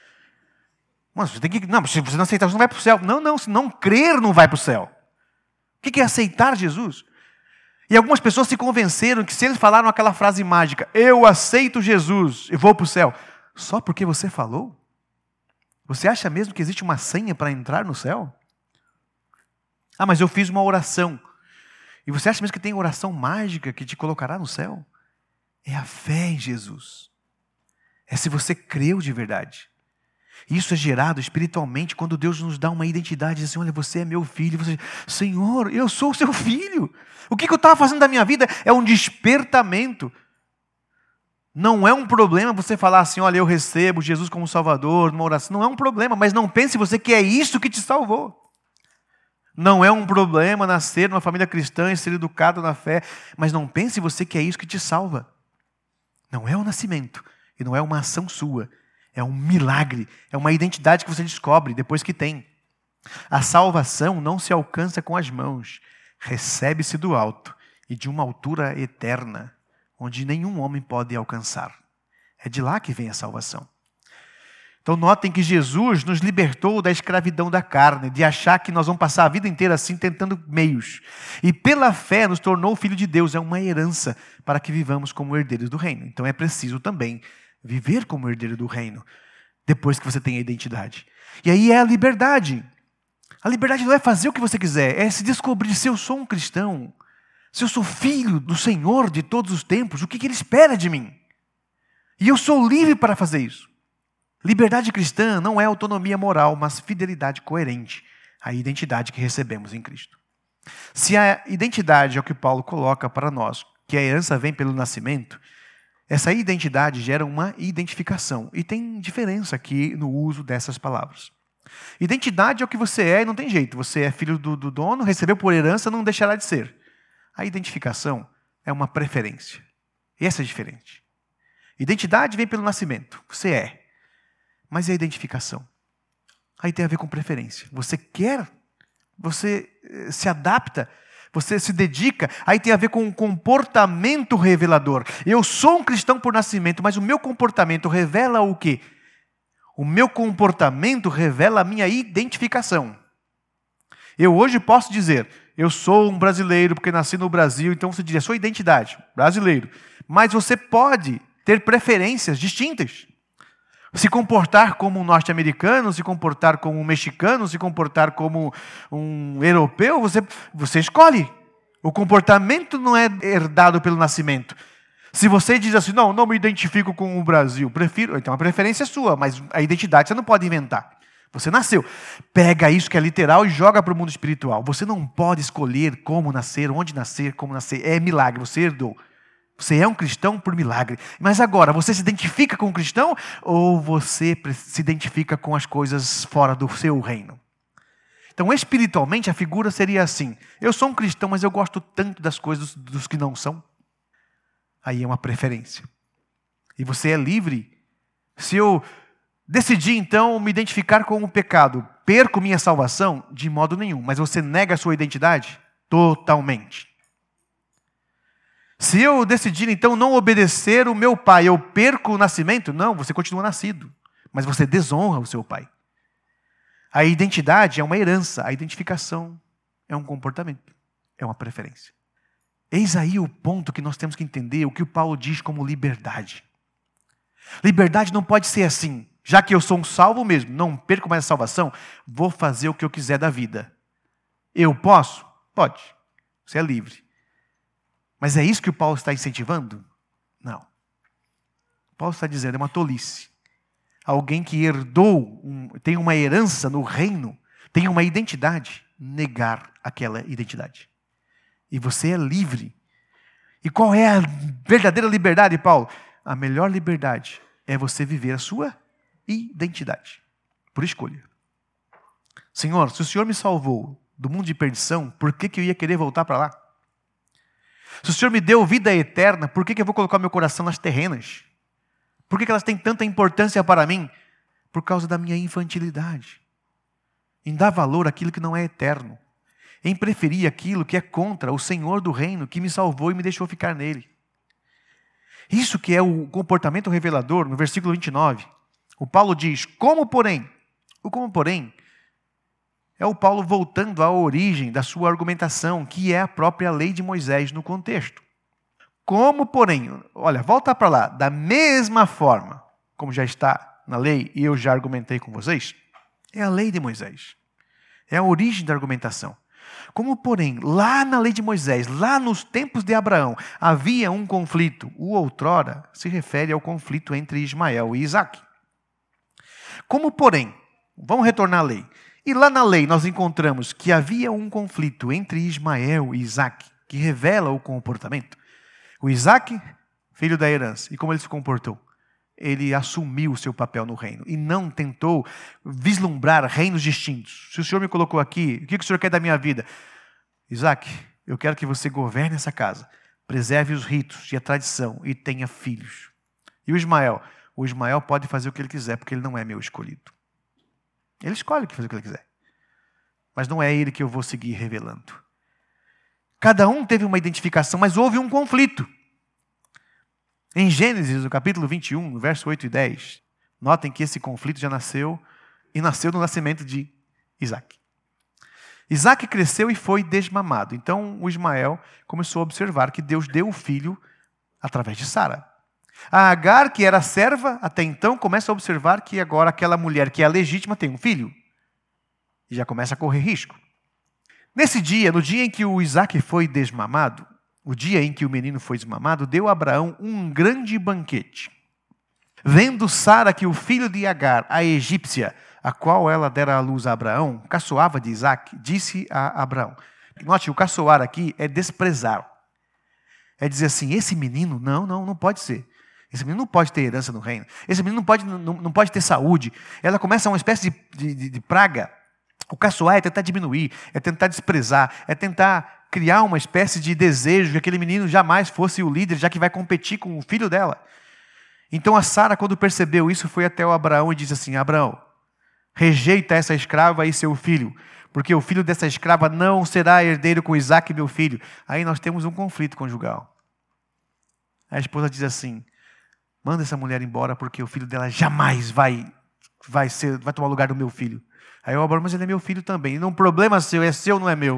Mas você tem que, não, se você não aceitar, você não vai para o céu. Não, não, se não crer, não vai para o céu. O que é aceitar Jesus? E algumas pessoas se convenceram que se eles falaram aquela frase mágica, eu aceito Jesus, eu vou para o céu, só porque você falou? Você acha mesmo que existe uma senha para entrar no céu? Ah, mas eu fiz uma oração. E você acha mesmo que tem oração mágica que te colocará no céu? É a fé em Jesus. É se você creu de verdade. Isso é gerado espiritualmente quando Deus nos dá uma identidade, diz assim, olha, você é meu filho, você, Senhor, eu sou o seu filho. O que eu estava fazendo da minha vida é um despertamento. Não é um problema você falar assim, olha, eu recebo Jesus como Salvador, numa oração, não é um problema, mas não pense você que é isso que te salvou. Não é um problema nascer numa família cristã e ser educado na fé, mas não pense você que é isso que te salva. Não é o nascimento, e não é uma ação sua. É um milagre, é uma identidade que você descobre depois que tem. A salvação não se alcança com as mãos, recebe-se do alto e de uma altura eterna, onde nenhum homem pode alcançar. É de lá que vem a salvação. Então notem que Jesus nos libertou da escravidão da carne, de achar que nós vamos passar a vida inteira assim tentando meios. E pela fé nos tornou filho de Deus, é uma herança para que vivamos como herdeiros do reino. Então é preciso também viver como herdeiro do reino, depois que você tem a identidade. E aí é a liberdade. A liberdade não é fazer o que você quiser, é se descobrir se eu sou um cristão, se eu sou filho do Senhor de todos os tempos, o que Ele espera de mim? E eu sou livre para fazer isso. Liberdade cristã não é autonomia moral, mas fidelidade coerente à identidade que recebemos em Cristo. Se a identidade é o que Paulo coloca para nós, que a herança vem pelo nascimento, essa identidade gera uma identificação. E tem diferença aqui no uso dessas palavras. Identidade é o que você é e não tem jeito. Você é filho do, do dono, recebeu por herança, não deixará de ser. A identificação é uma preferência. E essa é diferente. Identidade vem pelo nascimento. Você é. Mas e a identificação? Aí tem a ver com preferência. Você quer, você se adapta, você se dedica, aí tem a ver com um comportamento revelador. Eu sou um cristão por nascimento, mas o meu comportamento revela o quê? O meu comportamento revela a minha identificação. Eu hoje posso dizer, eu sou um brasileiro porque nasci no Brasil, então você diz, a sua identidade, brasileiro. Mas você pode ter preferências distintas. Se comportar como um norte-americano, se comportar como um mexicano, se comportar como um europeu, você, você escolhe. O comportamento não é herdado pelo nascimento. Se você diz assim, não, não me identifico com o Brasil, prefiro, então a preferência é sua, mas a identidade você não pode inventar. Você nasceu. Pega isso que é literal e joga para o mundo espiritual. Você não pode escolher como nascer, onde nascer, como nascer. É milagre, você herdou. Você é um cristão por milagre. Mas agora, você se identifica com o cristão ou você se identifica com as coisas fora do seu reino? Então, espiritualmente, a figura seria assim. Eu sou um cristão, mas eu gosto tanto das coisas dos que não são. Aí é uma preferência. E você é livre. Se eu decidir, então, me identificar com o pecado, perco minha salvação? De modo nenhum. Mas você nega a sua identidade? Totalmente. Se eu decidir então não obedecer o meu pai, eu perco o nascimento? Não, você continua nascido, mas você desonra o seu pai. A identidade é uma herança, a identificação é um comportamento, é uma preferência. Eis aí o ponto que nós temos que entender, o que o Paulo diz como liberdade. Liberdade não pode ser assim, já que eu sou um salvo mesmo, não perco mais a salvação, vou fazer o que eu quiser da vida. Eu posso? Pode, você é livre. Mas é isso que o Paulo está incentivando? Não. Paulo está dizendo, é uma tolice. Alguém que herdou, um, tem uma herança no reino, tem uma identidade, negar aquela identidade. E você é livre. E qual é a verdadeira liberdade, Paulo? A melhor liberdade é você viver a sua identidade, por escolha. Senhor, se o Senhor me salvou do mundo de perdição, por que, que eu ia querer voltar para lá? Se o Senhor me deu vida eterna, por que, que eu vou colocar meu coração nas terrenas? Por que, que elas têm tanta importância para mim? Por causa da minha infantilidade. Em dar valor àquilo que não é eterno. Em preferir aquilo que é contra o Senhor do reino, que me salvou e me deixou ficar nele. Isso que é o comportamento revelador, no versículo vinte e nove. O Paulo diz, como porém? O como porém é o Paulo voltando à origem da sua argumentação, que é a própria lei de Moisés no contexto. Como porém, olha, volta para lá, da mesma forma, como já está na lei, e eu já argumentei com vocês, é a lei de Moisés. É a origem da argumentação. Como porém, lá na lei de Moisés, lá nos tempos de Abraão, havia um conflito, o outrora se refere ao conflito entre Ismael e Isaque. Como porém, vamos retornar à lei. E lá na lei nós encontramos que havia um conflito entre Ismael e Isaque, que revela o comportamento. O Isaque, filho da herança, e como ele se comportou? Ele assumiu o seu papel no reino e não tentou vislumbrar reinos distintos. Se o Senhor me colocou aqui, o que o Senhor quer da minha vida? Isaque, eu quero que você governe essa casa, preserve os ritos e a tradição e tenha filhos. E o Ismael? O Ismael pode fazer o que ele quiser, porque ele não é meu escolhido. Ele escolhe fazer o que ele quiser. Mas não é ele que eu vou seguir revelando. Cada um teve uma identificação, mas houve um conflito. Em Gênesis, no capítulo vinte e um, no verso oito e dez, notem que esse conflito já nasceu, e nasceu no nascimento de Isaque. Isaque cresceu e foi desmamado. Então o Ismael começou a observar que Deus deu o filho através de Sara. A Agar, que era serva, até então começa a observar que agora aquela mulher que é legítima tem um filho. E já começa a correr risco. Nesse dia, no dia em que o Isaque foi desmamado, o dia em que o menino foi desmamado, deu a Abraão um grande banquete. Vendo Sara que o filho de Agar, a egípcia, a qual ela dera à luz a Abraão, caçoava de Isaque, disse a Abraão. Note, o caçoar aqui é desprezar. É dizer assim, esse menino, não, não, não pode ser. Esse menino não pode ter herança no reino. Esse menino não pode, não, não pode ter saúde. Ela começa uma espécie de, de, de praga. O caçoar é tentar diminuir, é tentar desprezar, é tentar criar uma espécie de desejo que aquele menino jamais fosse o líder, já que vai competir com o filho dela. Então a Sara, quando percebeu isso, foi até o Abraão e disse assim, Abraão, rejeita essa escrava e seu filho, porque o filho dessa escrava não será herdeiro com Isaque, meu filho. Aí nós temos um conflito conjugal. A esposa diz assim, manda essa mulher embora, porque o filho dela jamais vai, vai, ser, vai tomar o lugar do meu filho. Aí o Abraão, mas ele é meu filho também. Não, um problema seu, é seu, não é meu.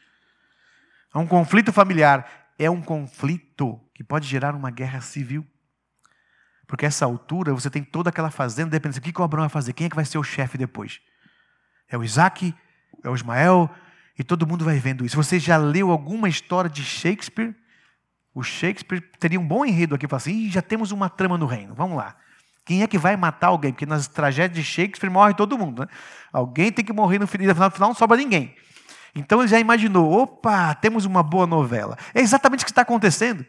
É um conflito familiar. É um conflito que pode gerar uma guerra civil. Porque a essa altura você tem toda aquela fazenda, dependendo do que, que o Abraão vai fazer. Quem é que vai ser o chefe depois? É o Isaque, é o Ismael, e todo mundo vai vendo isso. Você já leu alguma história de Shakespeare? O Shakespeare teria um bom enredo aqui, para assim, já temos uma trama no reino, vamos lá. Quem é que vai matar alguém? Porque nas tragédias de Shakespeare morre todo mundo, né? Alguém tem que morrer no final, no final não sobra ninguém. Então ele já imaginou, opa, temos uma boa novela. É exatamente o que está acontecendo.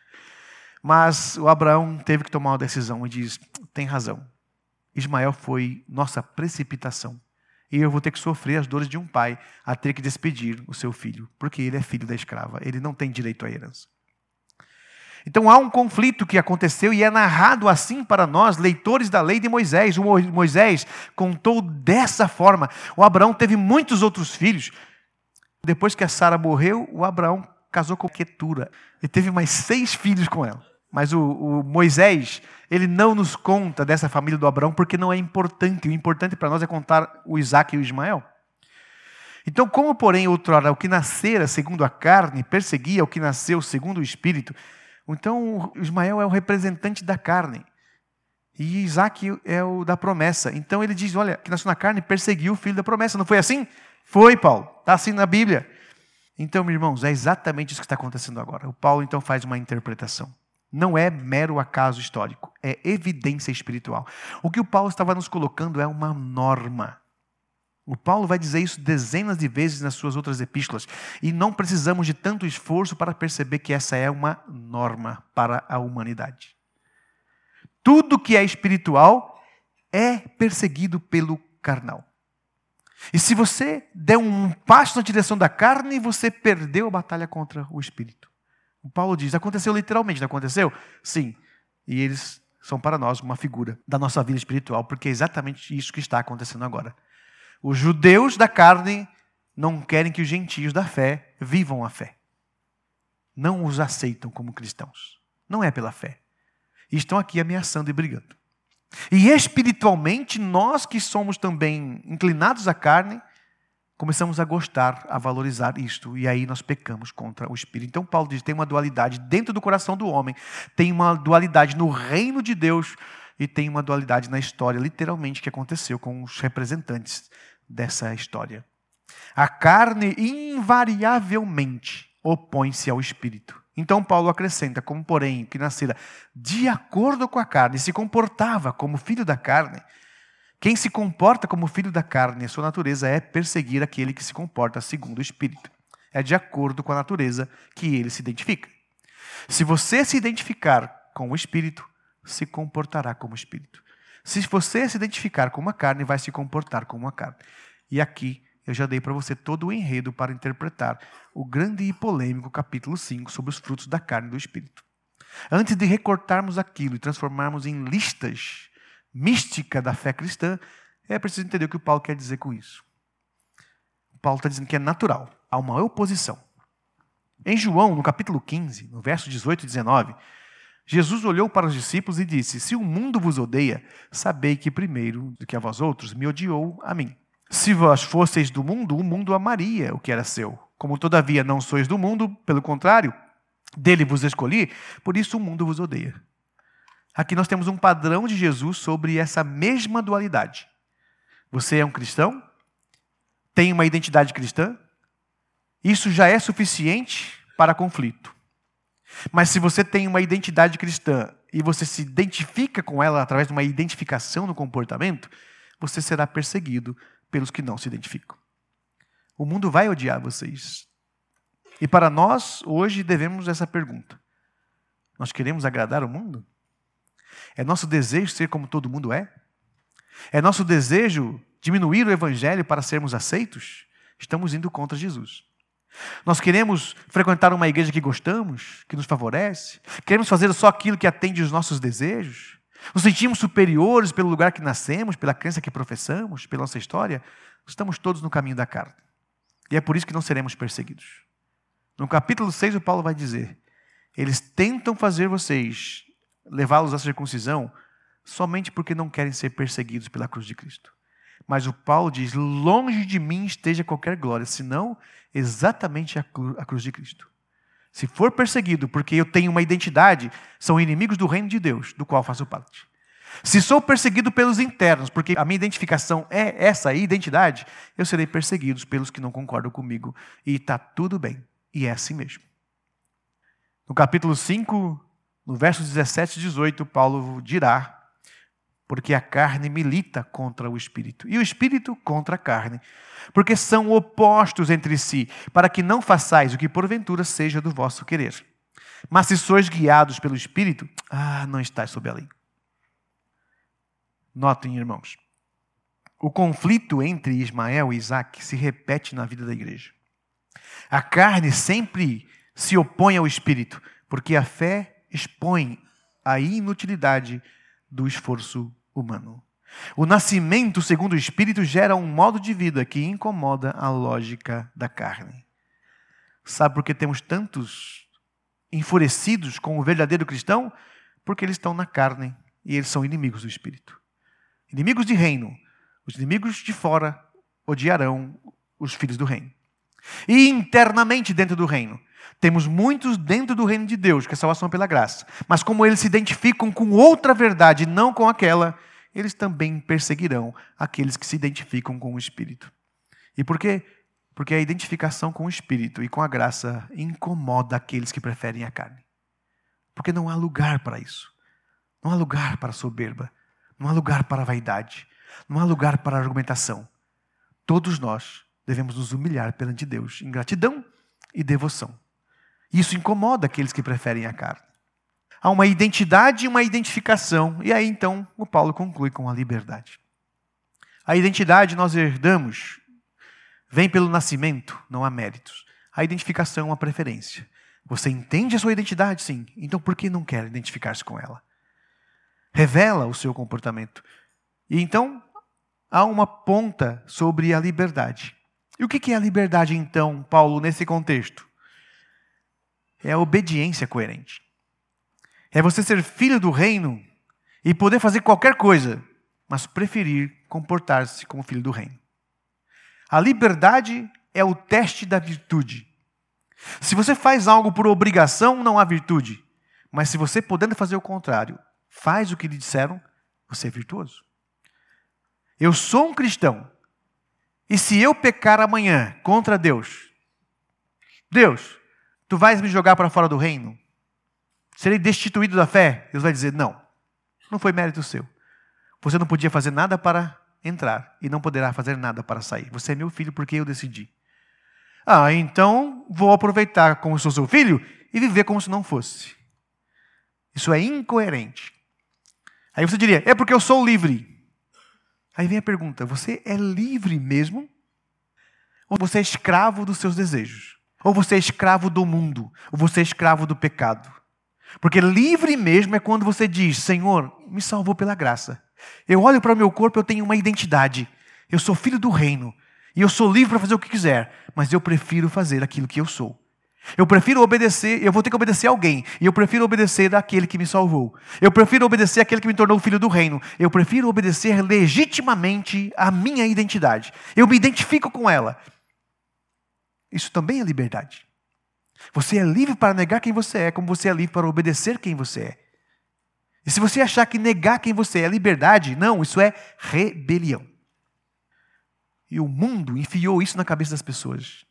Mas o Abraão teve que tomar uma decisão e diz, tem razão. Ismael foi nossa precipitação. E eu vou ter que sofrer as dores de um pai a ter que despedir o seu filho, porque ele é filho da escrava, ele não tem direito à herança. Então há um conflito que aconteceu e é narrado assim para nós, leitores da lei de Moisés. O Moisés contou dessa forma. O Abraão teve muitos outros filhos. Depois que a Sara morreu, o Abraão casou com Quetura e teve mais seis filhos com ela. Mas o, o Moisés, ele não nos conta dessa família do Abraão porque não é importante. O importante para nós é contar o Isaac e o Ismael. Então, como porém outrora o que nascera segundo a carne perseguia o que nasceu segundo o Espírito, então Ismael é o representante da carne e Isaac é o da promessa. Então ele diz, olha, que nasceu na carne perseguiu o filho da promessa. Não foi assim? Foi, Paulo. Está assim na Bíblia. Então, meus irmãos, é exatamente isso que está acontecendo agora. O Paulo então faz uma interpretação. Não é mero acaso histórico, é evidência espiritual. O que o Paulo estava nos colocando é uma norma. O Paulo vai dizer isso dezenas de vezes nas suas outras epístolas. E não precisamos de tanto esforço para perceber que essa é uma norma para a humanidade. Tudo que é espiritual é perseguido pelo carnal. E se você der um passo na direção da carne, você perdeu a batalha contra o espírito. O Paulo diz, aconteceu literalmente, não aconteceu? Sim. E eles são para nós uma figura da nossa vida espiritual, porque é exatamente isso que está acontecendo agora. Os judeus da carne não querem que os gentios da fé vivam a fé. Não os aceitam como cristãos. Não é pela fé. E estão aqui ameaçando e brigando. E espiritualmente, nós que somos também inclinados à carne, começamos a gostar, a valorizar isto. E aí nós pecamos contra o Espírito. Então Paulo diz, tem uma dualidade dentro do coração do homem. Tem uma dualidade no reino de Deus. E tem uma dualidade na história, literalmente, que aconteceu com os representantes dessa história. A carne invariavelmente opõe-se ao Espírito. Então Paulo acrescenta, como porém que nascera de acordo com a carne, se comportava como filho da carne. Quem se comporta como filho da carne, a sua natureza é perseguir aquele que se comporta segundo o Espírito. É de acordo com a natureza que ele se identifica. Se você se identificar com o Espírito, se comportará como Espírito. Se você se identificar com uma carne, vai se comportar como uma carne. E aqui eu já dei para você todo o enredo para interpretar o grande e polêmico capítulo cinco sobre os frutos da carne e do Espírito. Antes de recortarmos aquilo e transformarmos em listas mística da fé cristã, é preciso entender o que o Paulo quer dizer com isso. O Paulo está dizendo que é natural, há uma oposição. Em João, no capítulo quinze, no verso dezoito e dezenove, Jesus olhou para os discípulos e disse, se o mundo vos odeia, sabei que primeiro do que a vós outros me odiou a mim. Se vós fosseis do mundo, o mundo amaria o que era seu. Como todavia não sois do mundo, pelo contrário, dele vos escolhi, por isso o mundo vos odeia. Aqui nós temos um padrão de Jesus sobre essa mesma dualidade. Você é um cristão? Tem uma identidade cristã? Isso já é suficiente para conflito. Mas se você tem uma identidade cristã e você se identifica com ela através de uma identificação no comportamento, você será perseguido pelos que não se identificam. O mundo vai odiar vocês. E para nós, hoje, devemos essa pergunta. Nós queremos agradar o mundo? É nosso desejo ser como todo mundo é? É nosso desejo diminuir o evangelho para sermos aceitos? Estamos indo contra Jesus. Nós queremos frequentar uma igreja que gostamos, que nos favorece? Queremos fazer só aquilo que atende os nossos desejos? Nos sentimos superiores pelo lugar que nascemos, pela crença que professamos, pela nossa história? Estamos todos no caminho da carne. E é por isso que não seremos perseguidos. No capítulo seis, o Paulo vai dizer, eles tentam fazer vocês, levá-los à circuncisão, somente porque não querem ser perseguidos pela cruz de Cristo. Mas o Paulo diz, longe de mim esteja qualquer glória, senão exatamente a cruz de Cristo. Se for perseguido porque eu tenho uma identidade, são inimigos do reino de Deus, do qual faço parte. Se sou perseguido pelos internos, porque a minha identificação é essa identidade, eu serei perseguido pelos que não concordam comigo. E está tudo bem. E é assim mesmo. No capítulo cinco, no versos dezessete e dezoito, Paulo dirá, porque a carne milita contra o Espírito, e o Espírito contra a carne, porque são opostos entre si, para que não façais o que porventura seja do vosso querer. Mas se sois guiados pelo Espírito, ah, não estáis sob a lei. Notem, irmãos, o conflito entre Ismael e Isaac se repete na vida da igreja. A carne sempre se opõe ao Espírito, porque a fé expõe a inutilidade do esforço humano. O nascimento segundo o Espírito gera um modo de vida que incomoda a lógica da carne. Sabe por que temos tantos enfurecidos com o verdadeiro cristão? Porque eles estão na carne e eles são inimigos do Espírito. Inimigos de reino. Os inimigos de fora odiarão os filhos do reino. E internamente dentro do reino, temos muitos dentro do reino de Deus, que é salvação pela graça. Mas como eles se identificam com outra verdade, não com aquela, eles também perseguirão aqueles que se identificam com o Espírito. E por quê? Porque a identificação com o Espírito e com a graça incomoda aqueles que preferem a carne. Porque não há lugar para isso. Não há lugar para soberba. Não há lugar para vaidade. Não há lugar para argumentação. Todos nós devemos nos humilhar perante Deus em gratidão e devoção. Isso incomoda aqueles que preferem a carne. Há uma identidade e uma identificação. E aí então o Paulo conclui com a liberdade. A identidade nós herdamos, vem pelo nascimento, não há méritos. A identificação é uma preferência. Você entende a sua identidade? Sim. Então por que não quer identificar-se com ela? Revela o seu comportamento. E então há uma ponta sobre a liberdade. E o que é a liberdade então, Paulo, nesse contexto? É a obediência coerente. É você ser filho do reino e poder fazer qualquer coisa, mas preferir comportar-se como filho do reino. A liberdade é o teste da virtude. Se você faz algo por obrigação, não há virtude. Mas se você, podendo fazer o contrário, faz o que lhe disseram, você é virtuoso. Eu sou um cristão. E se eu pecar amanhã contra Deus, Deus, tu vais me jogar para fora do reino? Serei destituído da fé? Deus vai dizer, não. Não foi mérito seu. Você não podia fazer nada para entrar e não poderá fazer nada para sair. Você é meu filho porque eu decidi. Ah, então vou aproveitar como sou seu filho e viver como se não fosse. Isso é incoerente. Aí você diria, é porque eu sou livre. Aí vem a pergunta, você é livre mesmo? Ou você é escravo dos seus desejos? Ou você é escravo do mundo? Ou você é escravo do pecado? Porque livre mesmo é quando você diz, Senhor, me salvou pela graça. Eu olho para o meu corpo, eu tenho uma identidade. Eu sou filho do reino. E eu sou livre para fazer o que quiser. Mas eu prefiro fazer aquilo que eu sou. Eu prefiro obedecer, eu vou ter que obedecer a alguém. E eu prefiro obedecer àquele que me salvou. Eu prefiro obedecer àquele que me tornou filho do reino. Eu prefiro obedecer legitimamente à minha identidade. Eu me identifico com ela. Isso também é liberdade. Você é livre para negar quem você é, como você é livre para obedecer quem você é. E se você achar que negar quem você é liberdade, não, isso é rebelião. E o mundo enfiou isso na cabeça das pessoas.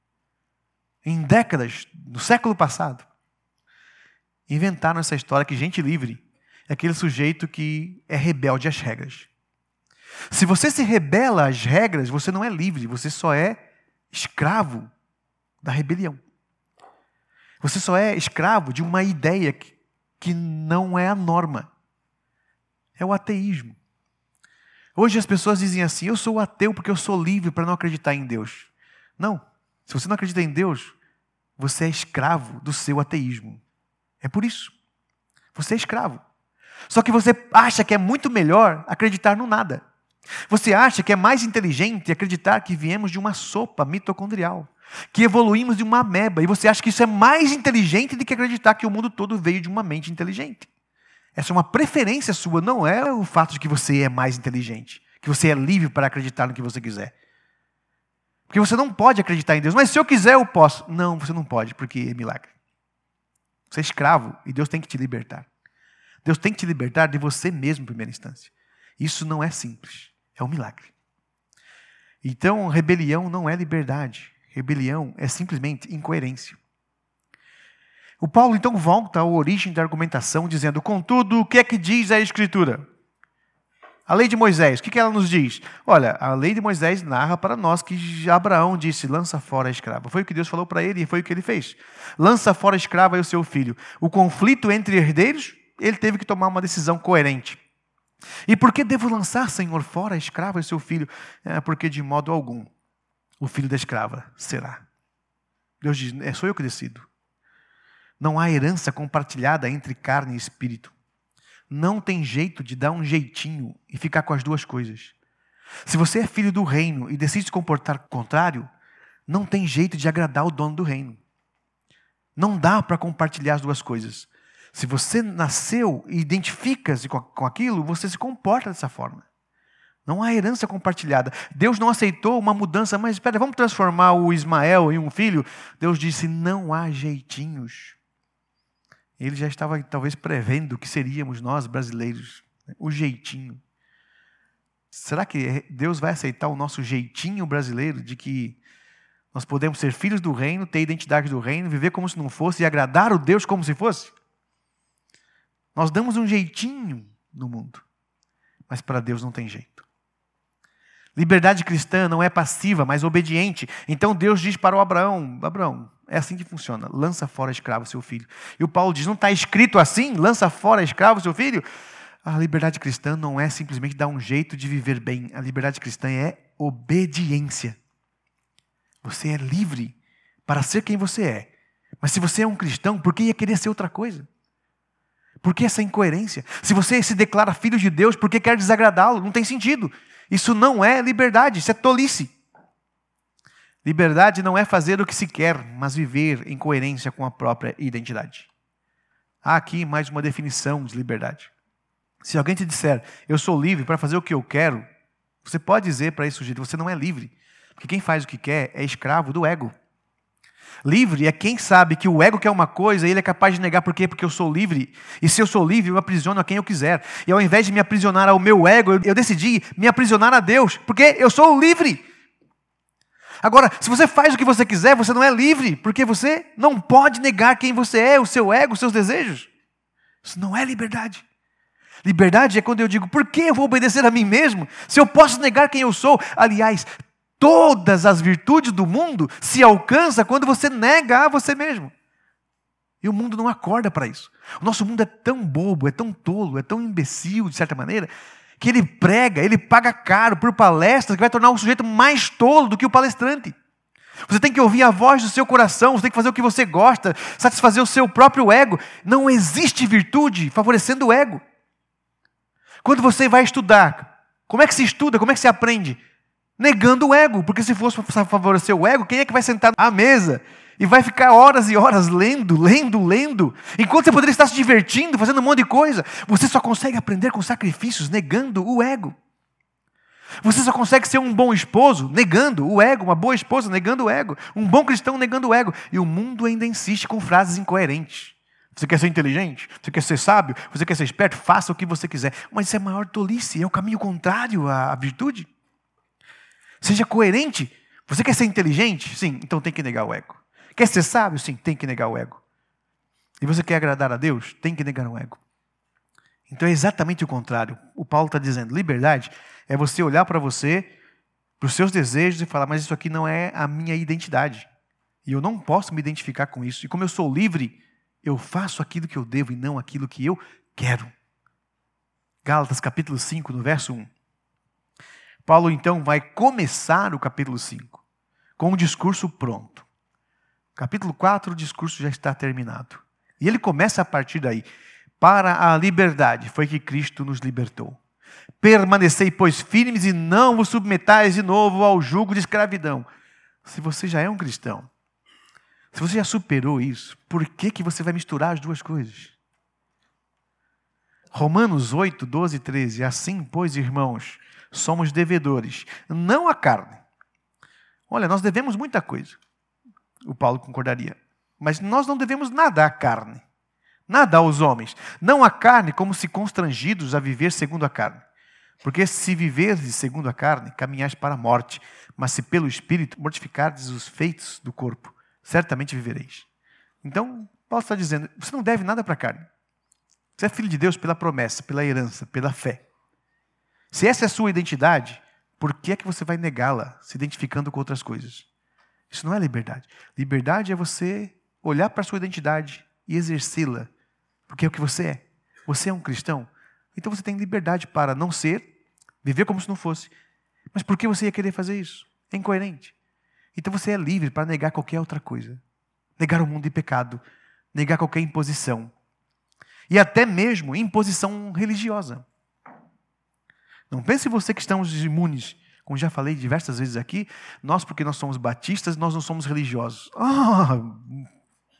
Em décadas, no século passado, inventaram essa história que gente livre é aquele sujeito que é rebelde às regras. Se você se rebela às regras, você não é livre, você só é escravo da rebelião. Você só é escravo de uma ideia que, que não é a norma. É o ateísmo. Hoje as pessoas dizem assim, eu sou ateu porque eu sou livre para não acreditar em Deus. Não. Se você não acredita em Deus, você é escravo do seu ateísmo. É por isso. Você é escravo. Só que você acha que é muito melhor acreditar no nada. Você acha que é mais inteligente acreditar que viemos de uma sopa mitocondrial, que evoluímos de uma ameba, e você acha que isso é mais inteligente do que acreditar que o mundo todo veio de uma mente inteligente. Essa é uma preferência sua, não é o fato de que você é mais inteligente, que você é livre para acreditar no que você quiser. Porque você não pode acreditar em Deus. Mas se eu quiser, eu posso. Não, você não pode, porque é milagre. Você é escravo e Deus tem que te libertar. Deus tem que te libertar de você mesmo em primeira instância. Isso não é simples. É um milagre. Então, rebelião não é liberdade. Rebelião é simplesmente incoerência. O Paulo então volta à origem da argumentação, dizendo, contudo, o que é que diz a Escritura? A lei de Moisés, o que ela nos diz? Olha, a lei de Moisés narra para nós que Abraão disse, lança fora a escrava. Foi o que Deus falou para ele e foi o que ele fez. Lança fora a escrava e o seu filho. O conflito entre herdeiros, ele teve que tomar uma decisão coerente. E por que devo lançar, Senhor, fora a escrava e o seu filho? É porque de modo algum o filho da escrava será. Deus diz, é, sou eu que decido. Não há herança compartilhada entre carne e espírito. Não tem jeito de dar um jeitinho e ficar com as duas coisas. Se você é filho do reino e decide se comportar contrário, não tem jeito de agradar o dono do reino. Não dá para compartilhar as duas coisas. Se você nasceu e identifica-se com aquilo, você se comporta dessa forma. Não há herança compartilhada. Deus não aceitou uma mudança, mas espera, vamos transformar o Ismael em um filho? Deus disse, não há jeitinhos. Ele já estava talvez prevendo o que seríamos nós brasileiros. O jeitinho. Será que Deus vai aceitar o nosso jeitinho brasileiro de que nós podemos ser filhos do reino, ter a identidade do reino, viver como se não fosse e agradar o Deus como se fosse? Nós damos um jeitinho no mundo, mas para Deus não tem jeito. Liberdade cristã não é passiva, mas obediente. Então Deus diz para o Abraão, Abraão, é assim que funciona, lança fora escravo seu filho. E o Paulo diz, não está escrito assim, lança fora escravo seu filho? A liberdade cristã não é simplesmente dar um jeito de viver bem. A liberdade cristã é obediência. Você é livre para ser quem você é. Mas se você é um cristão, por que ia querer ser outra coisa? Por que essa incoerência? Se você se declara filho de Deus, por que quer desagradá-lo? Não tem sentido. Isso não é liberdade, isso é tolice. Liberdade não é fazer o que se quer, mas viver em coerência com a própria identidade. Há aqui mais uma definição de liberdade. Se alguém te disser, eu sou livre para fazer o que eu quero, você pode dizer para esse sujeito, você não é livre. Porque quem faz o que quer é escravo do ego. Livre é quem sabe que o ego quer uma coisa e ele é capaz de negar. Por quê? Porque eu sou livre. E se eu sou livre, eu me aprisiono a quem eu quiser. E ao invés de me aprisionar ao meu ego, eu decidi me aprisionar a Deus. Porque eu sou livre. Agora, se você faz o que você quiser, você não é livre. Porque você não pode negar quem você é, o seu ego, os seus desejos. Isso não é liberdade. Liberdade é quando eu digo, por que eu vou obedecer a mim mesmo? Se eu posso negar quem eu sou. Aliás, todas as virtudes do mundo se alcançam quando você nega a você mesmo. E o mundo não acorda para isso. O nosso mundo é tão bobo, é tão tolo, é tão imbecil, de certa maneira, que ele prega, ele paga caro por palestras que vai tornar o sujeito mais tolo do que o palestrante. Você tem que ouvir a voz do seu coração, você tem que fazer o que você gosta, satisfazer o seu próprio ego. Não existe virtude favorecendo o ego. Quando você vai estudar, como é que se estuda, como é que se aprende? Negando o ego, porque se fosse para favorecer o ego, quem é que vai sentar à mesa e vai ficar horas e horas lendo, lendo, lendo, enquanto você poderia estar se divertindo, fazendo um monte de coisa? Você só consegue aprender com sacrifícios, negando o ego. Você só consegue ser um bom esposo, negando o ego, uma boa esposa, negando o ego, um bom cristão, negando o ego. E o mundo ainda insiste com frases incoerentes. Você quer ser inteligente? Você quer ser sábio? Você quer ser esperto? Faça o que você quiser. Mas isso é maior tolice, é o caminho contrário à virtude. Seja coerente. Você quer ser inteligente? Sim, então tem que negar o ego. Quer ser sábio? Sim, tem que negar o ego. E você quer agradar a Deus? Tem que negar o ego. Então é exatamente o contrário. O Paulo está dizendo, liberdade é você olhar para você, para os seus desejos e falar, mas isso aqui não é a minha identidade. E eu não posso me identificar com isso. E como eu sou livre, eu faço aquilo que eu devo e não aquilo que eu quero. Gálatas capítulo cinco, no verso um. Paulo então vai começar o capítulo cinco com um discurso pronto. Capítulo quatro, o discurso já está terminado. E ele começa a partir daí. Para a liberdade foi que Cristo nos libertou. Permanecei, pois, firmes e não vos submetais de novo ao jugo de escravidão. Se você já é um cristão, se você já superou isso, por que que você vai misturar as duas coisas? Romanos oito, doze e treze. Assim, pois, irmãos, somos devedores, não à carne. Olha, nós devemos muita coisa. O Paulo concordaria. Mas nós não devemos nada à carne. Nada aos homens. Não à carne, como se constrangidos a viver segundo a carne. Porque se viverdes segundo a carne, caminhais para a morte. Mas se pelo Espírito mortificardes os feitos do corpo, certamente vivereis. Então, Paulo está dizendo, você não deve nada para a carne. Você é filho de Deus pela promessa, pela herança, pela fé. Se essa é a sua identidade, por que é que você vai negá-la, se identificando com outras coisas? Isso não é liberdade. Liberdade é você olhar para a sua identidade e exercê-la, porque é o que você é. Você é um cristão, então você tem liberdade para não ser, viver como se não fosse. Mas por que você ia querer fazer isso? É incoerente. Então você é livre para negar qualquer outra coisa. Negar o mundo de pecado, negar qualquer imposição. E até mesmo imposição religiosa. Não pense você que estamos imunes. Como já falei diversas vezes aqui, nós porque nós somos batistas, nós não somos religiosos. Ah,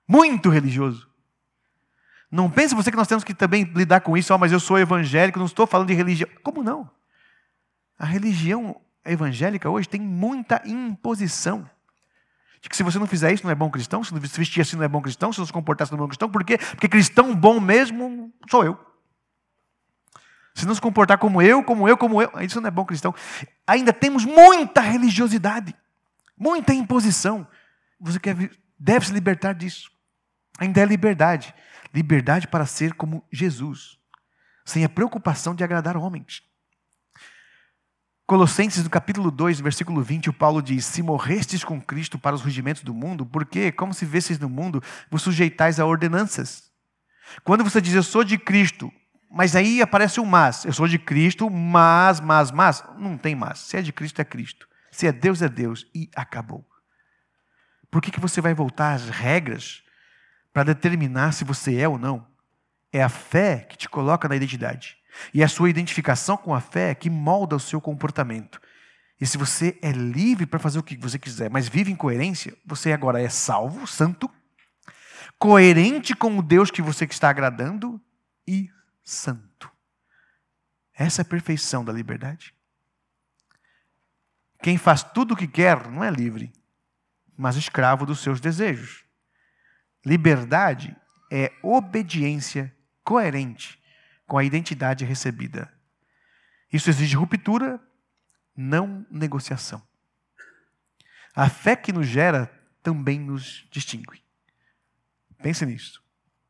Muito religioso. Não pense você que nós temos que também lidar com isso. Oh, mas eu sou evangélico, não estou falando de religião. Como não? A religião evangélica hoje tem muita imposição. De que se você não fizer isso, não é bom cristão. Se não se vestir assim, não é bom cristão. Se não se comportar assim, não é bom cristão. Por quê? Porque cristão bom mesmo sou eu. Se não se comportar como eu, como eu, como eu, isso não é bom cristão. Ainda temos muita religiosidade. Muita imposição. Você quer, deve se libertar disso. Ainda é liberdade. Liberdade para ser como Jesus. Sem a preocupação de agradar homens. Colossenses, no capítulo dois, versículo vinte, o Paulo diz: se morrestes com Cristo para os rudimentos do mundo, porque, como se vesseis no mundo, vos sujeitais a ordenanças. Quando você diz, eu sou de Cristo, mas aí aparece o mas. Eu sou de Cristo, mas, mas, mas. Não tem mas. Se é de Cristo, é Cristo. Se é Deus, é Deus. E acabou. Por que que você vai voltar às regras para determinar se você é ou não? É a fé que te coloca na identidade. E é a sua identificação com a fé que molda o seu comportamento. E se você é livre para fazer o que você quiser, mas vive em coerência, você agora é salvo, santo, coerente com o Deus que você está agradando e santo. Essa é a perfeição da liberdade. Quem faz tudo o que quer não é livre, mas escravo dos seus desejos. Liberdade é obediência coerente com a identidade recebida. Isso exige ruptura, não negociação. A fé que nos gera também nos distingue. Pense nisso.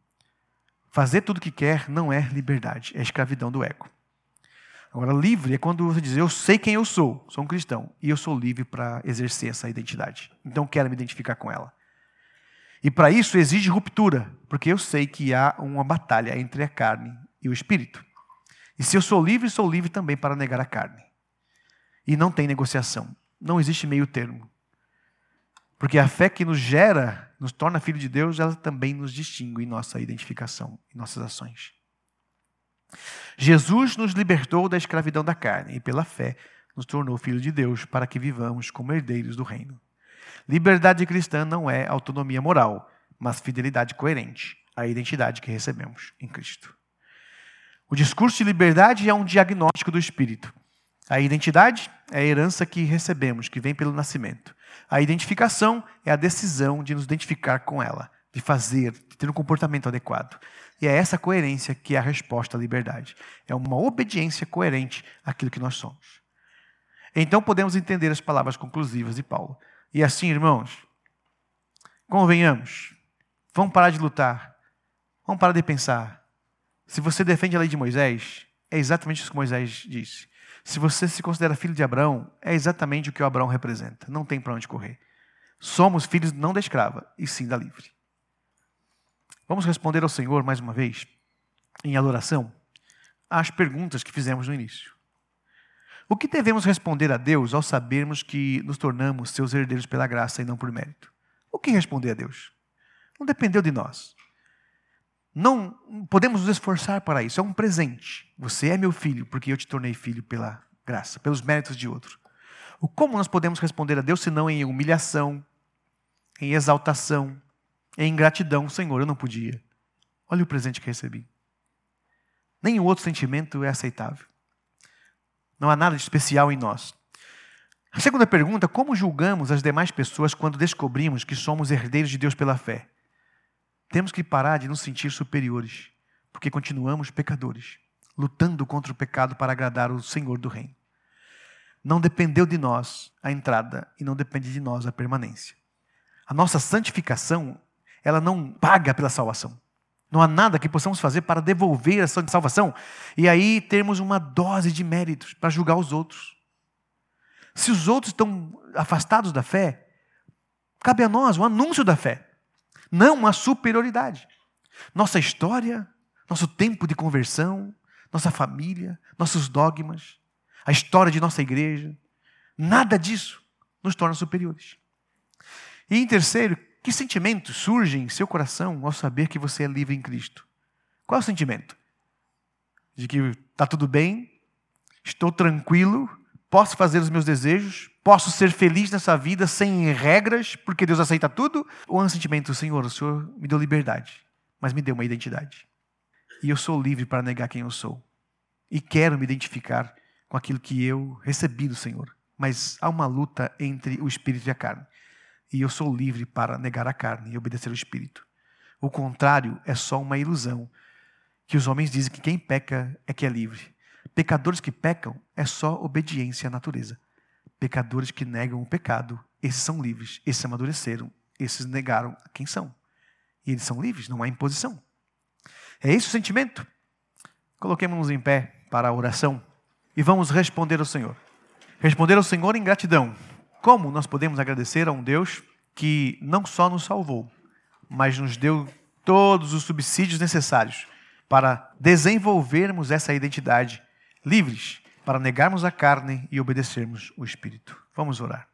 Fazer tudo o que quer não é liberdade, é escravidão do ego. Agora, livre é quando você diz, eu sei quem eu sou, sou um cristão, e eu sou livre para exercer essa identidade. Então, quero me identificar com ela. E para isso exige ruptura, porque eu sei que há uma batalha entre a carne e o espírito. E se eu sou livre, sou livre também para negar a carne. E não tem negociação. Não existe meio termo. Porque a fé que nos gera, nos torna filho de Deus, ela também nos distingue em nossa identificação, em nossas ações. Jesus nos libertou da escravidão da carne e pela fé nos tornou filho de Deus para que vivamos como herdeiros do reino. Liberdade cristã não é autonomia moral, mas fidelidade coerente à identidade que recebemos em Cristo. O discurso de liberdade é um diagnóstico do Espírito. A identidade é a herança que recebemos, que vem pelo nascimento. A identificação é a decisão de nos identificar com ela, de fazer, de ter um comportamento adequado. E é essa coerência que é a resposta à liberdade. É uma obediência coerente àquilo que nós somos. Então podemos entender as palavras conclusivas de Paulo. E assim, irmãos, convenhamos, vamos parar de lutar, vamos parar de pensar. Se você defende a lei de Moisés, é exatamente isso que Moisés disse. Se você se considera filho de Abraão, é exatamente o que o Abraão representa. Não tem para onde correr. Somos filhos não da escrava, e sim da livre. Vamos responder ao Senhor mais uma vez, em adoração, às perguntas que fizemos no início. O que devemos responder a Deus ao sabermos que nos tornamos seus herdeiros pela graça e não por mérito? O que responder a Deus? Não dependeu de nós. Não podemos nos esforçar para isso. É um presente. Você é meu filho, porque eu te tornei filho pela graça, pelos méritos de outro. O como nós podemos responder a Deus, senão em humilhação, em exaltação, em gratidão? Senhor, eu não podia. Olha o presente que recebi. Nenhum outro sentimento é aceitável. Não há nada de especial em nós. A segunda pergunta, como julgamos as demais pessoas quando descobrimos que somos herdeiros de Deus pela fé? Temos que parar de nos sentir superiores, porque continuamos pecadores, lutando contra o pecado para agradar o Senhor do reino. Não dependeu de nós a entrada e não depende de nós a permanência. A nossa santificação, ela não paga pela salvação. Não há nada que possamos fazer para devolver essa salvação e aí termos uma dose de méritos para julgar os outros. Se os outros estão afastados da fé, cabe a nós o anúncio da fé. Não uma superioridade. Nossa história, nosso tempo de conversão, nossa família, nossos dogmas, a história de nossa igreja, nada disso nos torna superiores. E em terceiro, que sentimentos surgem em seu coração ao saber que você é livre em Cristo? Qual é o sentimento? De que está tudo bem, estou tranquilo, posso fazer os meus desejos, posso posso ser feliz nessa vida sem regras, porque Deus aceita tudo? Ou é um sentimento, Senhor, o Senhor me deu liberdade, mas me deu uma identidade. E eu sou livre para negar quem eu sou. E quero me identificar com aquilo que eu recebi do Senhor. Mas há uma luta entre o Espírito e a carne. E eu sou livre para negar a carne e obedecer ao Espírito. O contrário é só uma ilusão, que os homens dizem que quem peca é que é livre. Pecadores que pecam é só obediência à natureza. Pecadores que negam o pecado, esses são livres. Esses amadureceram, esses negaram quem são. E eles são livres, não há imposição. É esse o sentimento? Coloquemos-nos em pé para a oração e vamos responder ao Senhor. Responder ao Senhor em gratidão. Como nós podemos agradecer a um Deus que não só nos salvou, mas nos deu todos os subsídios necessários para desenvolvermos essa identidade livres, para negarmos a carne e obedecermos o Espírito. Vamos orar.